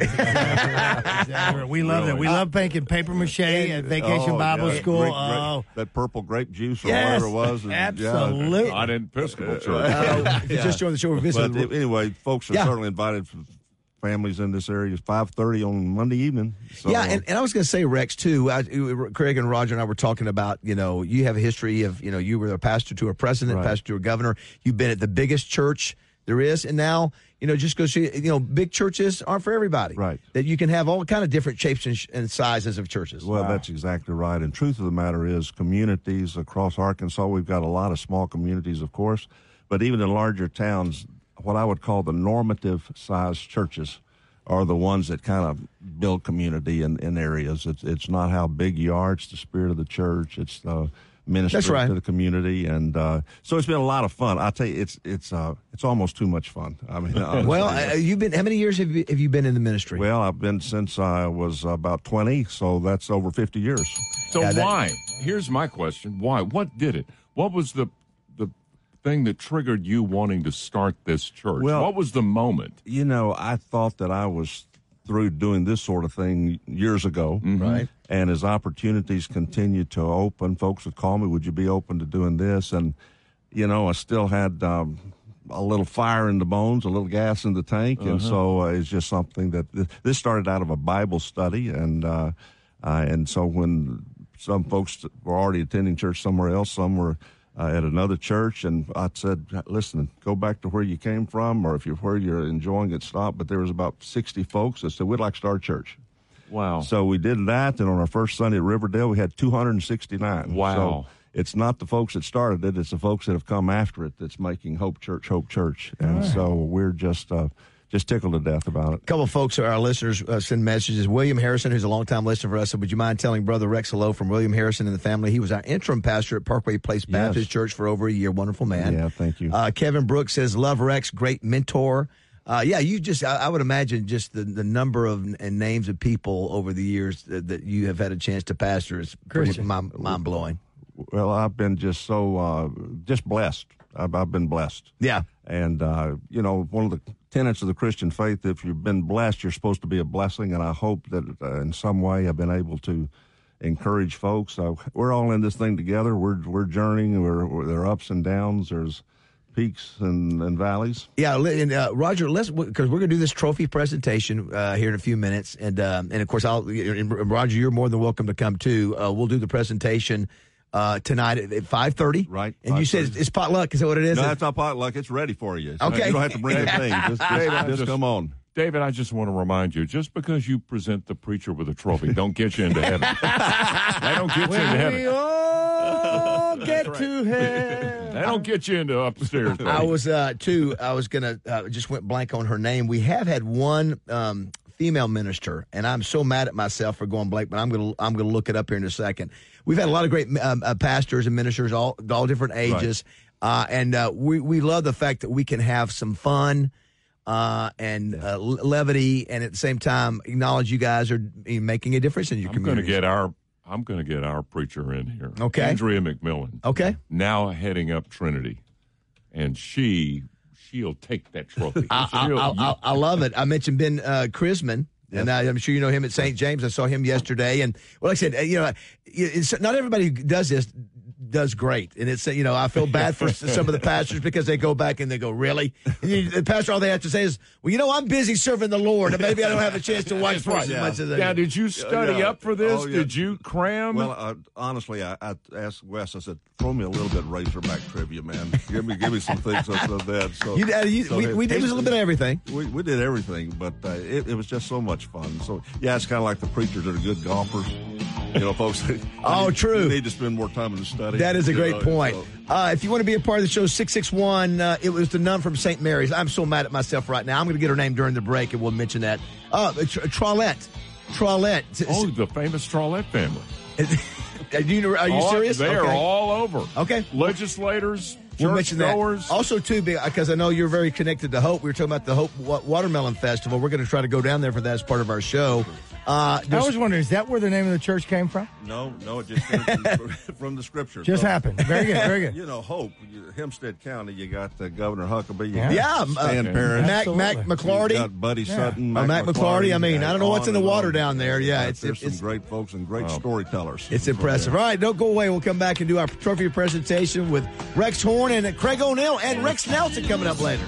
We love it. We love making paper mache at Vacation Oh, Bible yeah. School. Grape- grape- Oh, that purple grape juice or Yes, whatever it was. and- yeah. absolutely. Not in Episcopal church. Uh, if you just joined the show, we're visiting. But anyway, folks are Yeah. certainly invited. For families in this area. It's five thirty on Monday evening. So, yeah, and, and I was going to say, Rex, too. I, Craig and Roger and I were talking about, you know, you have a history of, you know, you were a pastor to a president, Right. pastor to a governor. You've been at the biggest church there is, and now, you know, just go see, you know, big churches aren't for everybody. Right. That you can have all kind of different shapes and, sh- and sizes of churches. Well, that's exactly right. And truth of the matter is, communities across Arkansas, we've got a lot of small communities, of course, but even in larger towns, what I would call the normative sized churches are the ones that kind of build community in, in areas. It's it's not how big you are; it's the spirit of the church. It's the ministry That's right. to the community, and uh, so it's been a lot of fun. I tell you, it's it's uh, it's almost too much fun. I mean, honestly. Well, uh, you've been, how many years have you, have you been in the ministry? Well, I've been since I was about twenty, so that's over fifty years. So Yeah, that- why? Here's my question. Why? What did it? What was the the thing that triggered you wanting to start this church? Well- what was the moment? You know, I thought that I was through doing this sort of thing years ago. Right. And as opportunities continued to open, folks would call me, would you be open to doing this? And, you know, I still had um, a little fire in the bones, a little gas in the tank. And Uh-huh. so uh, it's just something that this started out of a Bible study. And, uh, uh, and so when some folks were already attending church somewhere else, some were Uh, at another church, and I said, listen, go back to where you came from, or if you're where you're enjoying it, stop. But there was about sixty folks that said, we'd like to start a church. Wow. So we did that, and on our first Sunday at Riverdale, we had two hundred sixty-nine. Wow. So it's not the folks that started it, it's the folks that have come after it that's making Hope Church, Hope Church. And so we're just uh, just tickled to death about it. A couple of folks, our listeners, uh, send messages. William Harrison, who's a longtime listener for us, said, would you mind telling Brother Rex hello from William Harrison and the family? He was our interim pastor at Parkway Place Baptist Yes. Church for over a year. Wonderful man. Yeah, thank you. Uh, Kevin Brooks says, love Rex, great mentor. Uh, yeah, you just, I, I would imagine just the, the number of and names of people over the years that, that you have had a chance to pastor is pretty mind, mind-blowing. Well, I've been just so, uh, just blessed. I've, I've been blessed. Yeah. And, uh, you know, one of the tenets of the Christian faith, if you've been blessed, you're supposed to be a blessing. And I hope that uh, in some way I've been able to encourage folks. Uh, we're all in this thing together. We're we're journeying. We're, we're, there are ups and downs. There's peaks and, and valleys. Yeah, and uh, Roger, let's because we're going to do this trophy presentation uh, here in a few minutes, and um, and of course, I'll and Roger, you're more than welcome to come too. Uh, we'll do the presentation uh, tonight at, at five thirty. Right. And you said it's, it's potluck. Is that what it is? No, it's not potluck. It's ready for you. It's okay. Not, you don't have to bring a thing. Just, just, David, just, just come on. David, I just want to remind you, just because you present the preacher with a trophy, don't get you into heaven. That don't get you into heaven. We all get to heaven. That don't get you into upstairs. Buddy. I was uh, too. I was gonna uh, just went blank on her name. We have had one um, female minister, and I'm so mad at myself for going blank. But I'm gonna I'm gonna look it up here in a second. We've had a lot of great um, uh, pastors and ministers, all all different ages, right. uh, and uh, we we love the fact that we can have some fun. Uh, and uh, levity, and at the same time acknowledge you guys are making a difference in your I'm community. Going to get our, I'm going to get our preacher in here. Okay, Andrea McMillan. Okay, now heading up Trinity, and she she'll take that trophy. I, I, I, I love it. I mentioned Ben uh, Chrisman. Yes. And I, I'm sure you know him at Saint James. I saw him yesterday, and well, like I said, you know, it's, not everybody who does this does great, and it's you know I feel bad for some of the pastors because they go back and they go really, and you, the pastor all they have to say is, well, you know, I'm busy serving the Lord, and maybe I don't have a chance to watch right. yeah. as much as they yeah, did you study yeah. up for this? Oh, yeah. Did you cram? Well, uh, honestly, I, I asked Wes. I said, "Throw me a little bit of Razorback trivia, man. Give me, give me some things of that." So, you, uh, you, so we, it, we did a little bit of everything. We, we did everything, but uh, it, it was just so much fun. So, yeah, it's kind of like the preachers that are good golfers. You know, folks. Oh, need, true. You need to spend more time in the study. That is a great know, point. So. Uh, if you want to be a part of the show, six six one, uh, it was the nun from Saint Mary's. I'm so mad at myself right now. I'm going to get her name during the break, and we'll mention that. Uh, Trolette. Trolette. Oh, the famous Trolette family. Are you, are you all, serious? They okay. are all over. Okay. Legislators, We'll mention that. goers. Also, too, because I know you're very connected to Hope. We were talking about the Hope Watermelon Festival. We're going to try to go down there for that as part of our show. Uh, I was wondering, is that where the name of the church came from? No, no, it just came from, from the scriptures. Just so, happened. Very good, very good. You know, Hope, you, Hempstead County, you got uh, Governor Huckabee. You Yeah, got yeah Stan uh, Parrish. Mac, Mac McClarty. You got Buddy yeah. Sutton. Mac, Mac McClarty. I mean, I don't know what's in the water on. down there. Yeah, uh, it's there's it's, some great folks and great wow. storytellers. It's impressive. All right, don't go away. We'll come back and do our trophy presentation with Rex Horn and Craig O'Neill and Rex Nelson coming up later.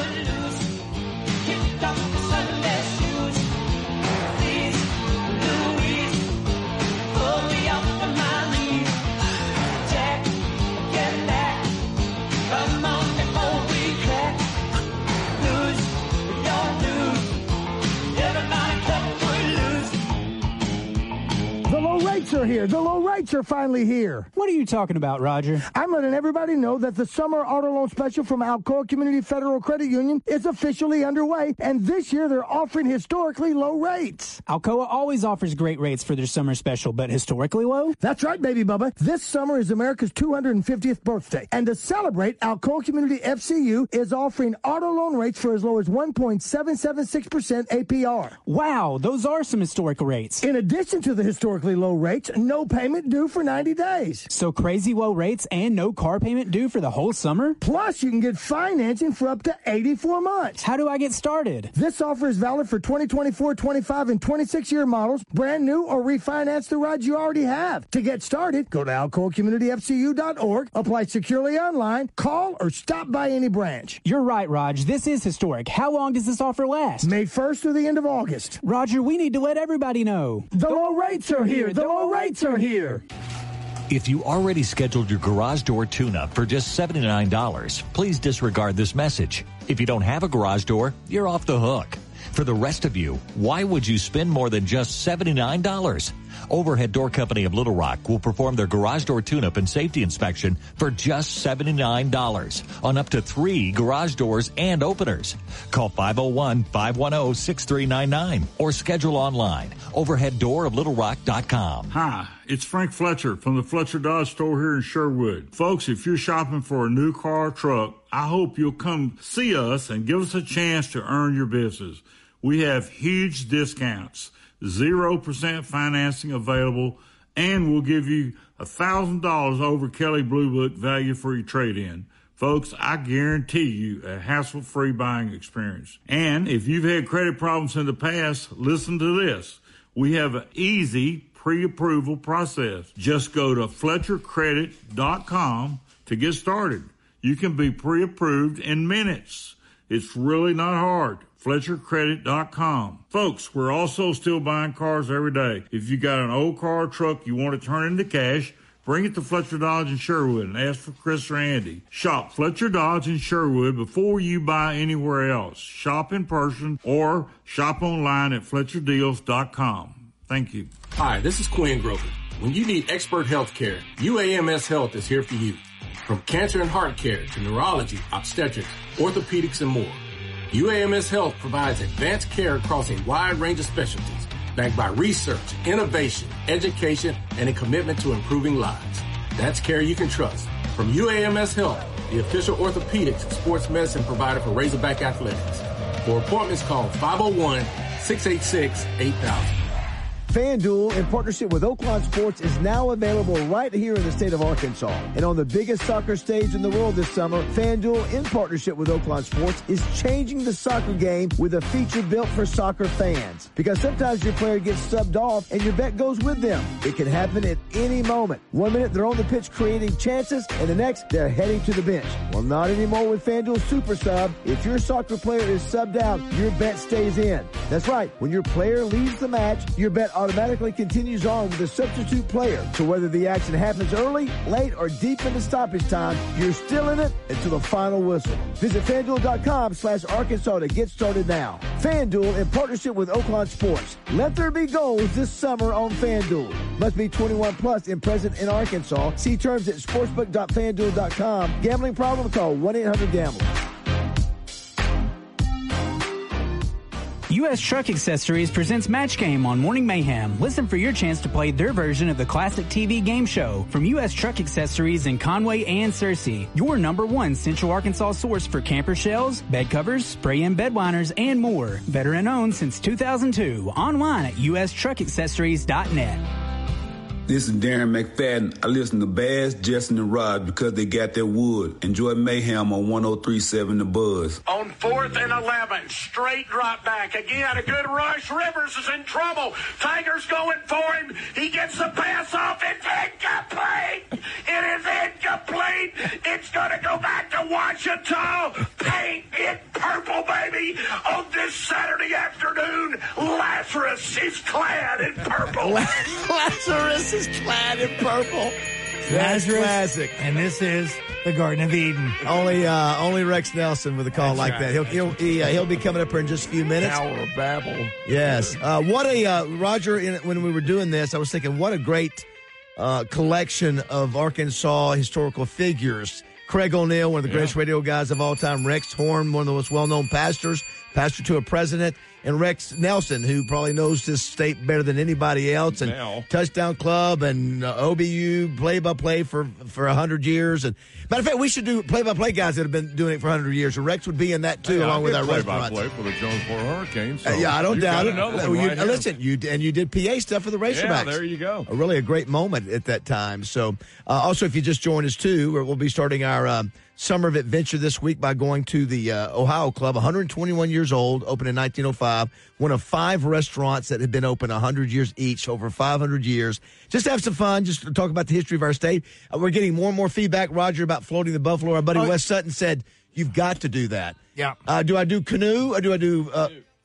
Are here. The low rates are finally here. What are you talking about, Roger? I'm letting everybody know that the summer auto loan special from Alcoa Community Federal Credit Union is officially underway, and this year they're offering historically low rates. Alcoa always offers great rates for their summer special, but historically low? That's right, baby Bubba. This summer is America's two hundred fiftieth birthday, and to celebrate, Alcoa Community F C U is offering auto loan rates for as low as one point seven seven six percent A P R. Wow, those are some historic rates. In addition to the historically low rates, no payment due for ninety days. So crazy low rates and no car payment due for the whole summer? Plus, you can get financing for up to eighty-four months. How do I get started? This offer is valid for twenty twenty-four, twenty-five, and twenty-six year models, brand new or refinance the rides you already have. To get started, go to alcoa community f c u dot org, apply securely online, call, or stop by any branch. You're right, Raj. This is historic. How long does this offer last? May first through the end of August. Roger, we need to let everybody know. The, the low rates are here. The low rates are here. If you already scheduled your garage door tune-up for just seventy-nine dollars, please disregard this message. If you don't have a garage door, you're off the hook. For the rest of you, why would you spend more than just seventy-nine dollars? Overhead Door Company of Little Rock will perform their garage door tune-up and safety inspection for just seventy-nine dollars on up to three garage doors and openers. Call five oh one, five one oh, six three nine nine or schedule online. overhead door of little rock dot com. Hi, it's Frank Fletcher from the Fletcher Dodge store here in Sherwood. Folks, if you're shopping for a new car or truck, I hope you'll come see us and give us a chance to earn your business. We have huge discounts, zero percent financing available, and we'll give you one thousand dollars over Kelley Blue Book value for your trade-in. Folks, I guarantee you a hassle-free buying experience. And if you've had credit problems in the past, listen to this. We have an easy pre-approval process. Just go to Fletcher Credit dot com to get started. You can be pre-approved in minutes. It's really not hard. Fletcher Credit dot com. Folks, we're also still buying cars every day. If you got an old car or truck you want to turn into cash, bring it to Fletcher Dodge in Sherwood and ask for Chris or Andy. Shop Fletcher Dodge in Sherwood before you buy anywhere else. Shop in person or shop online at Fletcher Deals dot com. Thank you. Hi, this is Quinn Grover. When you need expert health care, U A M S Health is here for you. From cancer and heart care to neurology, obstetrics, orthopedics, and more, U A M S Health provides advanced care across a wide range of specialties, backed by research, innovation, education, and a commitment to improving lives. That's care you can trust. From U A M S Health, the official orthopedics and sports medicine provider for Razorback Athletics. For appointments, call five oh one, six eight six, eight thousand. FanDuel, in partnership with Oaklawn Sports, is now available right here in the state of Arkansas. And on the biggest soccer stage in the world this summer, FanDuel, in partnership with Oaklawn Sports, is changing the soccer game with a feature built for soccer fans. Because sometimes your player gets subbed off and your bet goes with them. It can happen at any moment. One minute they're on the pitch creating chances, and the next they're heading to the bench. Well, not anymore with FanDuel Super Sub. If your soccer player is subbed out, your bet stays in. That's right. When your player leaves the match, your bet automatically continues on with a substitute player. So whether the action happens early, late, or deep into stoppage time, you're still in it until the final whistle. Visit FanDuel.com slash Arkansas to get started now. FanDuel, in partnership with Oaklawn Sports. Let there be goals this summer on FanDuel. Must be twenty-one plus and present in Arkansas. See terms at sportsbook dot fan duel dot com. Gambling problem? Call one eight hundred gambler. U S Truck Accessories presents Match Game on Morning Mayhem. Listen for your chance to play their version of the classic T V game show from U S Truck Accessories in Conway and Searcy. Your number one Central Arkansas source for camper shells, bed covers, spray-in bed liners, and more. Veteran owned since two thousand two. Online at U S truck accessories dot net. This is Darren McFadden. I listen to Baz, Justin, and Rod because they got their wood. Enjoy Mayhem on one oh three point seven The Buzz. On fourth and eleven, straight drop back. Again, a good rush. Rivers is in trouble. Tiger's going for him. He gets the pass off. It's incomplete. It is incomplete. It's going to go back to Washington. Paint it purple, baby. On this Saturday afternoon, Lazarus is clad in purple. Lazarus is clad in purple. That's classic. And this is the Garden of Eden. Only uh, only Rex Nelson with a call That's like right. that. He'll he'll he, uh, he'll be coming up here in just a few minutes. Tower of Babel. Yes. Uh, what a uh, Roger. In, when we were doing this, I was thinking, what a great uh, collection of Arkansas historical figures. Craig O'Neill, one of the Yeah. greatest radio guys of all time. Rex Horn, one of the most well-known pastors, pastor to a president. And Rex Nelson, who probably knows this state better than anybody else, and Now. Touchdown Club and uh, O B U play-by-play for for a hundred years. And matter of fact, we should do play-by-play guys that have been doing it for a hundred years. So Rex would be in that too, Hey, along I with did our play restaurants. by play for the Jonesboro Hurricanes. So Uh, yeah, I don't you doubt got it. another Uh, one you- right uh, here. listen, you and you did P A stuff for the Razorbacks. Yeah, there you go. A really a great moment at that time. So, uh, also, if you just joined us too, we'll be starting our um, summer of adventure this week by going to the uh, Ohio Club, one hundred twenty-one years old, opened in nineteen oh five, one of five restaurants that have been open one hundred years each, over five hundred years. Just have some fun, just to talk about the history of our state. Uh, we're getting more and more feedback, Roger, about floating the buffalo. Our buddy Oh, Wes Sutton said, you've got to do that. Yeah. Uh, do I do canoe or do I do uh,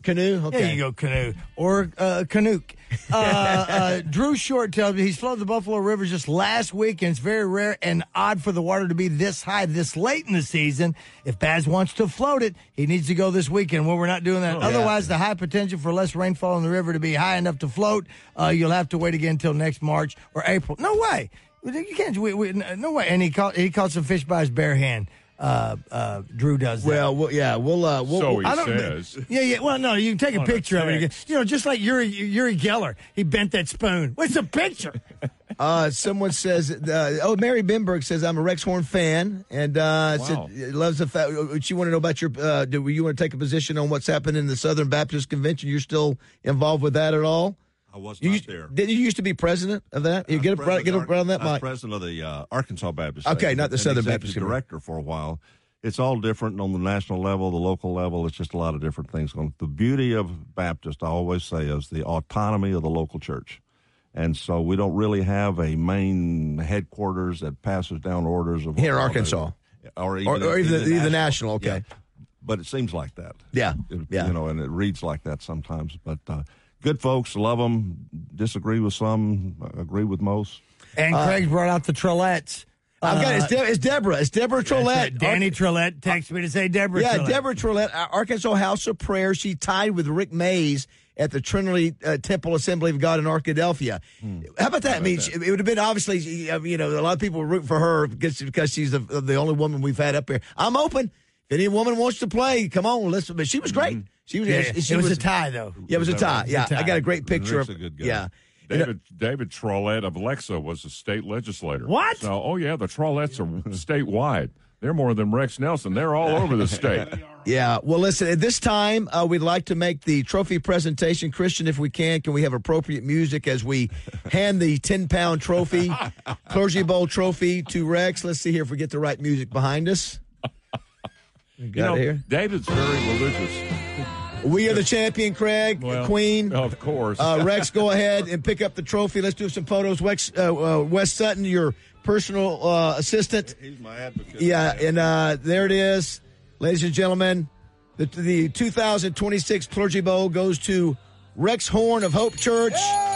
Canoe? Okay. There you go, Canoe. Or uh, Canuck. Uh, uh, Drew Short tells me he's floated the Buffalo River just last week, and it's very rare and odd for the water to be this high this late in the season. If Baz wants to float it, he needs to go this weekend. Well, we're not doing that. Oh, Otherwise, yeah. the high potential for less rainfall in the river to be high enough to float, uh, you'll have to wait again until next March or April. No way. You can't. We, we, no way. And he caught, he caught some fish by his bare hand. Uh, uh, Drew does that. Well, well yeah, we'll. Uh, we'll so he I don't, says. Yeah, yeah. Well, no, you can take a On picture a of it. You, can, you know, just like Yuri Yuri Geller, he bent that spoon. What's a picture? Uh, someone says, uh, oh, Mary Benberg says, I'm a Rex Horn fan, and uh, Wow. said, loves the fact. She wanted to know about your. Uh, do you want to take a position on what's happened in the Southern Baptist Convention? You're still involved with that at all? I was You not used- there. Did you used to be president of that? You I get was up, right, get president up around that I was mic. president of the uh, Arkansas Baptist. Okay, Section not the and Southern executive Baptist Convention. director for a while. It's all different on the national level, the local level. It's just a lot of different things going. The beauty of Baptist, I always say, is the autonomy of the local church. And so we don't really have a main headquarters that passes down orders of Here in Arkansas. or even, Or- or even the- the national, okay. Yeah. But it seems like that. Yeah, It- yeah. You know, and it reads like that sometimes. But uh, good folks, love them, disagree with some, agree with most. And Craig brought out the Trillettes. I've got it. It's, De- it's Deborah. It's Deborah Trillette. Danny Trillette texted me to say Deborah Yeah, Trillette. Deborah Trillette, Ar- Arkansas House of Prayer. She tied with Rick Mays at the Trinity uh, Temple Assembly of God in Arkadelphia. How about that? I mean, she- it would have been obviously, you know, a lot of people were rooting for her because, because she's the, the only woman we've had up here. I'm open. If any woman wants to play, come on, listen. But she was great. She was. Yeah, she, she it was, a tie, though. Yeah, it was a tie. Yeah, It was a tie. I got a great picture Rick's of. a good guy. Yeah. David David Trollet of Alexa was a state legislator. What? So, oh yeah, the Trollettes are statewide. They're more than Rex Nelson. They're all over the state. Yeah. Well, listen, at this time, uh, we'd like to make the trophy presentation. Christian, if we can, can we have appropriate music as we hand the ten-pound trophy, Clergy Bowl trophy to Rex? Let's see here if we get the right music behind us. We got You know, it here. David's very religious. We are the champion, Craig, Well, Queen. Of course. Uh, Rex, go ahead and pick up the trophy. Let's do some photos. Wex, uh, uh, Wes Sutton, your personal uh, assistant. He's my advocate. Yeah, and uh, there it is. Ladies and gentlemen, the, the two thousand twenty-six Clergy Bowl goes to Rex Horn of Hope Church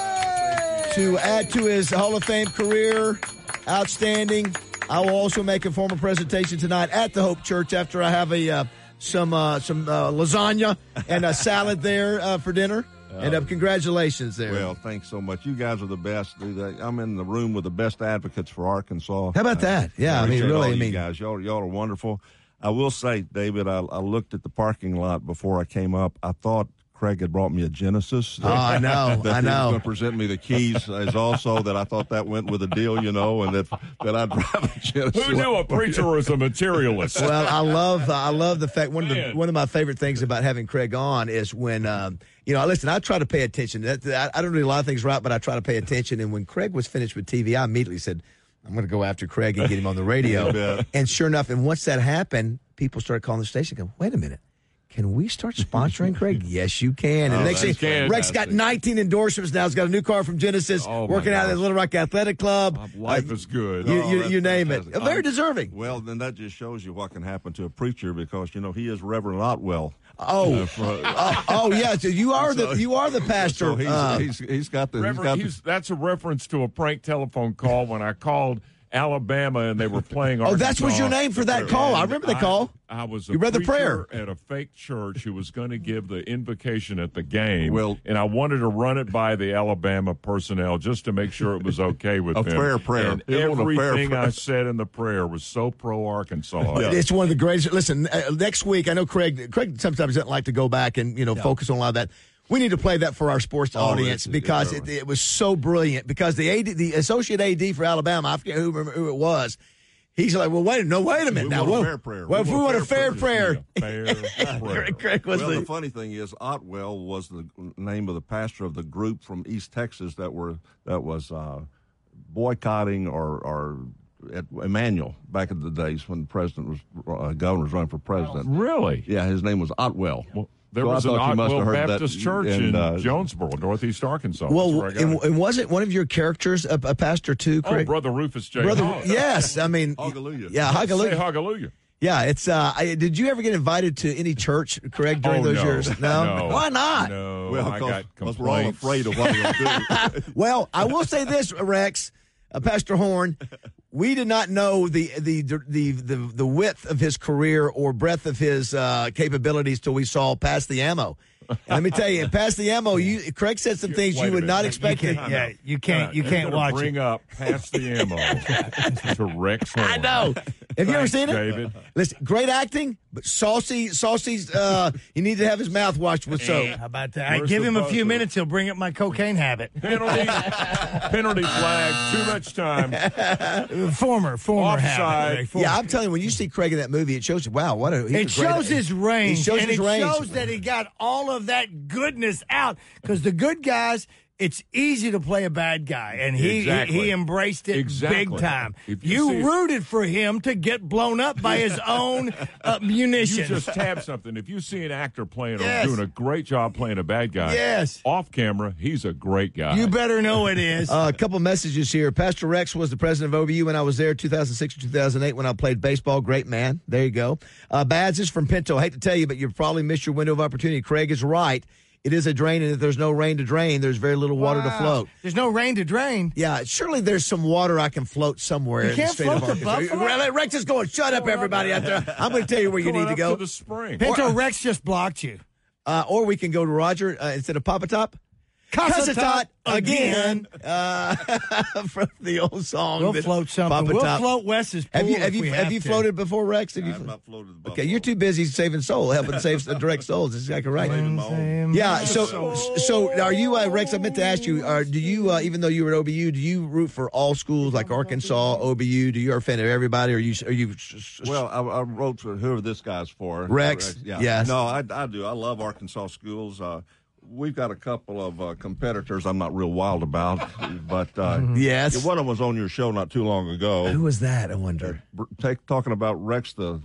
to add to his Hall of Fame career. Outstanding. I will also make a formal presentation tonight at the Hope Church after I have a uh, some uh, some uh, lasagna and a salad there uh, for dinner. And uh, congratulations there. Well, thanks so much. You guys are the best. I'm in the room with the best advocates for Arkansas. How about that? Yeah, I mean, appreciate really, all I you mean- guys, y'all, y'all are wonderful. I will say, David, I, I looked at the parking lot before I came up. I thought Craig had brought me a Genesis. Oh, I know, that I he know. was going to present me the keys. Is also that I thought that went with a deal, you know, and that that I'd drive a Genesis. Who knew a preacher was a materialist? Well, I love I love the fact one of the Man. one of my favorite things about having Craig on is when um, you know, listen, I try to pay attention. That, I, I don't do a lot of things right, but I try to pay attention. And when Craig was finished with T V, I immediately said, I'm going to go after Craig and get him on the radio. Yeah. And sure enough, and once that happened, people started calling the station and go, wait a minute. Can we start sponsoring Craig? Yes, you can. And Oh, next thing, that's fantastic. Rex got nineteen endorsements now. He's got a new car from Genesis, Oh, my working out at gosh. the Little Rock Athletic Club. Life Uh, is good. You, Oh, you, that's you name it. fantastic. Very Um, deserving. Well, then that just shows you what can happen to a preacher because, you know, he is Reverend Otwell. Oh, Uh, for- oh, oh, yeah. So you are the you are the pastor. So he's, uh, he's, he's got the. He's Reverend, got the he's- that's a reference to a prank telephone call when I called Alabama and they were playing. Oh, that was your name for that call. I remember the And call. I, I was a You read the preacher prayer. at a fake church who was going to give the invocation at the game. Well- and I wanted to run it by the Alabama personnel just to make sure it was okay with A them. fair prayer. And He wanted a fair everything prayer. I said in the prayer was so pro Arkansas. It's one of the greatest. Listen, uh, next week, I know Craig. Craig sometimes doesn't like to go back and you know focus on a lot of that. We need to play that for our sports Oh, audience it's- because it's it, it was so brilliant. Because the A D, the associate A D for Alabama, I forget who, who it was. He's like, well, wait, no, wait a minute. We now, want a well, fair prayer. well, We if we want want a a fair fair prayer, Fair prayer. Craig, Craig was well, the. the funny thing is, Otwell was the name of the pastor of the group from East Texas that were that was uh, boycotting or, or at Emmanuel back in the days when the president was uh, governor was running for president. Really? Yeah, his name was Otwell. Well, there So I was an thought you must Otwell have heard Baptist that, Church and, in uh, Jonesboro, Northeast Arkansas. That's Well, where I got and, it. and wasn't one of your characters a, a pastor too, Oh, Craig? Brother Rufus J. Brother, Hogg. yes. I mean, Hallelujah. yeah, Say hallelujah. hallelujah. Yeah, it's. Uh, I, did you ever get invited to any church, Craig, during Oh, those no. years? No? No. Why not? No, Well, I got because we're all complaints. afraid of what he'll do. Well, I will say this, Rex, uh, Pastor Horn, we did not know the the the the the width of his career or breadth of his uh, capabilities till we saw Past the Ammo. And let me tell you, in Past the Ammo, you Craig said some things Wait you a would minute. not You expect. can't- to- yeah, you can't. You You're can't gonna watch bring it. up Past the Ammo to Rex Horn. I know. Have you ever Thanks, seen it? David. Listen, great acting, but saucy, saucy's. Uh, you need to have his mouth washed with soap. How about that? I Where's give the him a few buzzer? minutes, he'll bring up my cocaine habit. Penalty, penalty flag, too much time. former, former Offside. habit. Greg, former. Yeah, I'm telling you, when you see Craig in that movie, it shows you, wow, what a. he's a It great- shows his range, It shows and his it range. shows that he got all of that goodness out. Because the good guys, it's easy to play a bad guy, and he Exactly. he, he embraced it Exactly. big time. If You, you see- rooted for him to get blown up by his own uh, You munitions. just tab something. If you see an actor playing Yes. or doing a great job playing a bad guy, Yes. off camera, he's a great guy. You better know it is. Uh, a couple messages here. Pastor Rex was the president of O B U when I was there, two thousand six or two thousand eight, when I played baseball. Great man. There you go. Uh, Bads is from Pinto. I hate to tell you, but you've probably missed your window of opportunity. Craig is right. It is a drain, and if there's no rain to drain, there's very little water to Wow. float. There's no rain to drain. Yeah, surely there's some water I can float somewhere. You in can't the state float of the Arkansas. Buffalo? Rex is going, shut up, everybody out there. I'm going to tell you where you Going need to up go. to the spring. Pinto Rex just blocked you. Uh, or we can go to Roger uh, instead of Papa Top. Casa Tot again, uh, from the old song. We'll that float something. Papa we'll Top. float Wes's pool. Have you have if you we have, have you to. floated before, Rex? Have you I've flo- not floated the Okay, you're too busy saving soul, helping save direct souls. That's exactly right. Yeah. So, so are you, uh, Rex? I meant to ask you. Are do you, uh, even though you were at O B U, do you root for all schools like Arkansas, O B U? Do you are a fan of everybody? Or are you? Are you? Well, I, I wrote for whoever this guy's for. Rex? Yeah. Yes. No, I, I do. I love Arkansas schools. Uh, we've got a couple of uh, competitors I'm not real wild about, but uh, Yes. one of them was on your show not too long ago. Who was that? I wonder. Br- Take, talking about Rex the,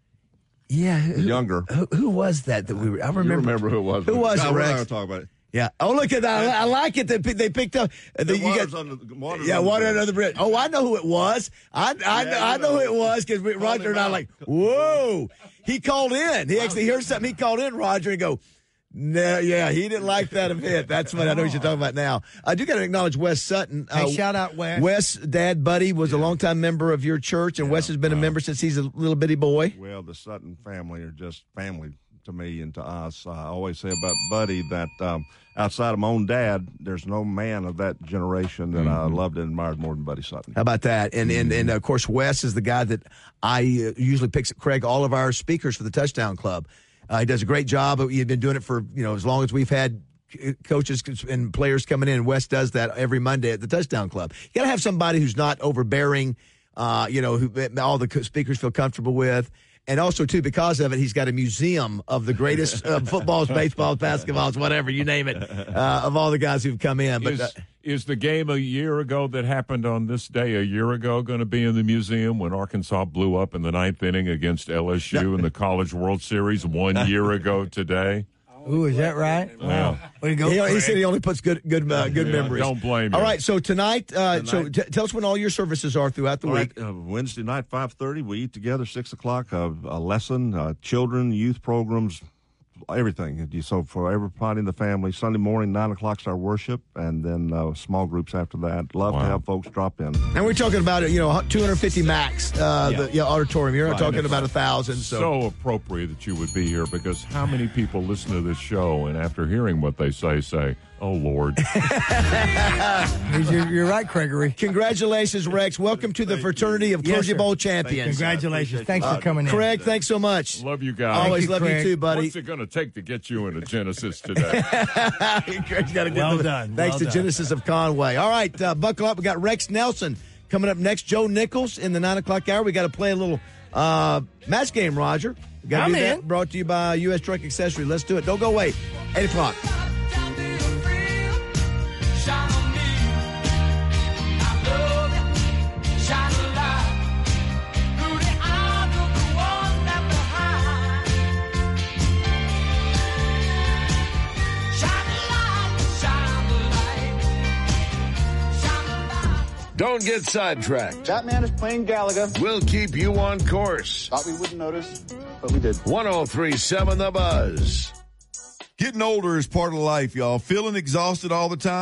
Yeah. the Who, younger. who, who was that that we were? I remember. You remember who it was? Who was no, it, we're not Rex? going to talk about it. Yeah. Oh, look at that. I, I like it that they, they picked up. Uh, The the, you water's got, under the- water's yeah, under the water bridge. under the bridge. Oh, I know who it was. I I, Yeah, I you know know. who it was because Roger him and I out. like, whoa. He called in. He actually heard something. He called in, Roger, and go, no, yeah, he didn't like that a bit. That's what I know what you're talking about now. I do got to acknowledge Wes Sutton. Hey, shout out Wes. Wes, dad, buddy, was a longtime member of your church, and Wes has been a member since he's a little bitty boy. Well, the Sutton family are just family to me and to us. I always say about Buddy that um, outside of my own dad, there's no man of that generation that I loved and admired more than Buddy Sutton. How about that? And and and of course, Wes is the guy that I uh, usually picks at Craig all of our speakers for the Touchdown Club. Uh, he does a great job. He's been doing it for you know as long as we've had c- coaches and players coming in. Wes does that every Monday at the Touchdown Club. You got to have somebody who's not overbearing. Uh, you know, who all the co- speakers feel comfortable with. And also, too, because of it, he's got a museum of the greatest uh, footballs, baseballs, basketballs, whatever, you name it, uh, of all the guys who've come in. But Is, uh, is the game a year ago that happened on this day a year ago going to be in the museum when Arkansas blew up in the ninth inning against L S U in the College World Series one year ago today? Ooh, is that right? Wow. Way to go, he, he Craig. said he only puts good good uh, good Yeah, memories. don't blame All you. right, so tonight, uh, so t- tell us when all your services are throughout the All week. right, uh, Wednesday night, five thirty, we eat together, six o'clock, uh, a lesson, uh, children, youth programs, everything. So for everybody in the family, Sunday morning, nine o'clock's our worship, and then uh, small groups after that. Love Wow. to have folks drop in. And we're talking about it, you know, two hundred fifty max, uh, Yeah. the yeah, auditorium. You're not Right. talking about a thousand. So, So appropriate that you would be here because how many people listen to this show and after hearing what they say, say, oh, Lord. You're, you're right, Gregory. congratulations, Rex. Welcome to the fraternity of Yes, Clergy sir. Bowl champions. Congratulations. Thanks for coming in. Craig, thanks so much. Love you guys. Always you, love Craig. you too, buddy. What's it going to take to get you into Genesis today? Craig's got a good Well one. done. Thanks Well to done. Genesis of Conway. All right, uh, buckle up. We got Rex Nelson coming up next. Joe Nichols in the nine o'clock hour. We got to play a little uh, match game, Roger. We got to I'm do that. in. Brought to you by U S Truck Accessory. Let's do it. Don't go away. Eight o'clock. Don't get sidetracked. That man is playing Gallagher. We'll keep you on course. Thought we wouldn't notice, but we did. one oh three point seven The Buzz. Getting older is part of life, y'all. Feeling exhausted all the time?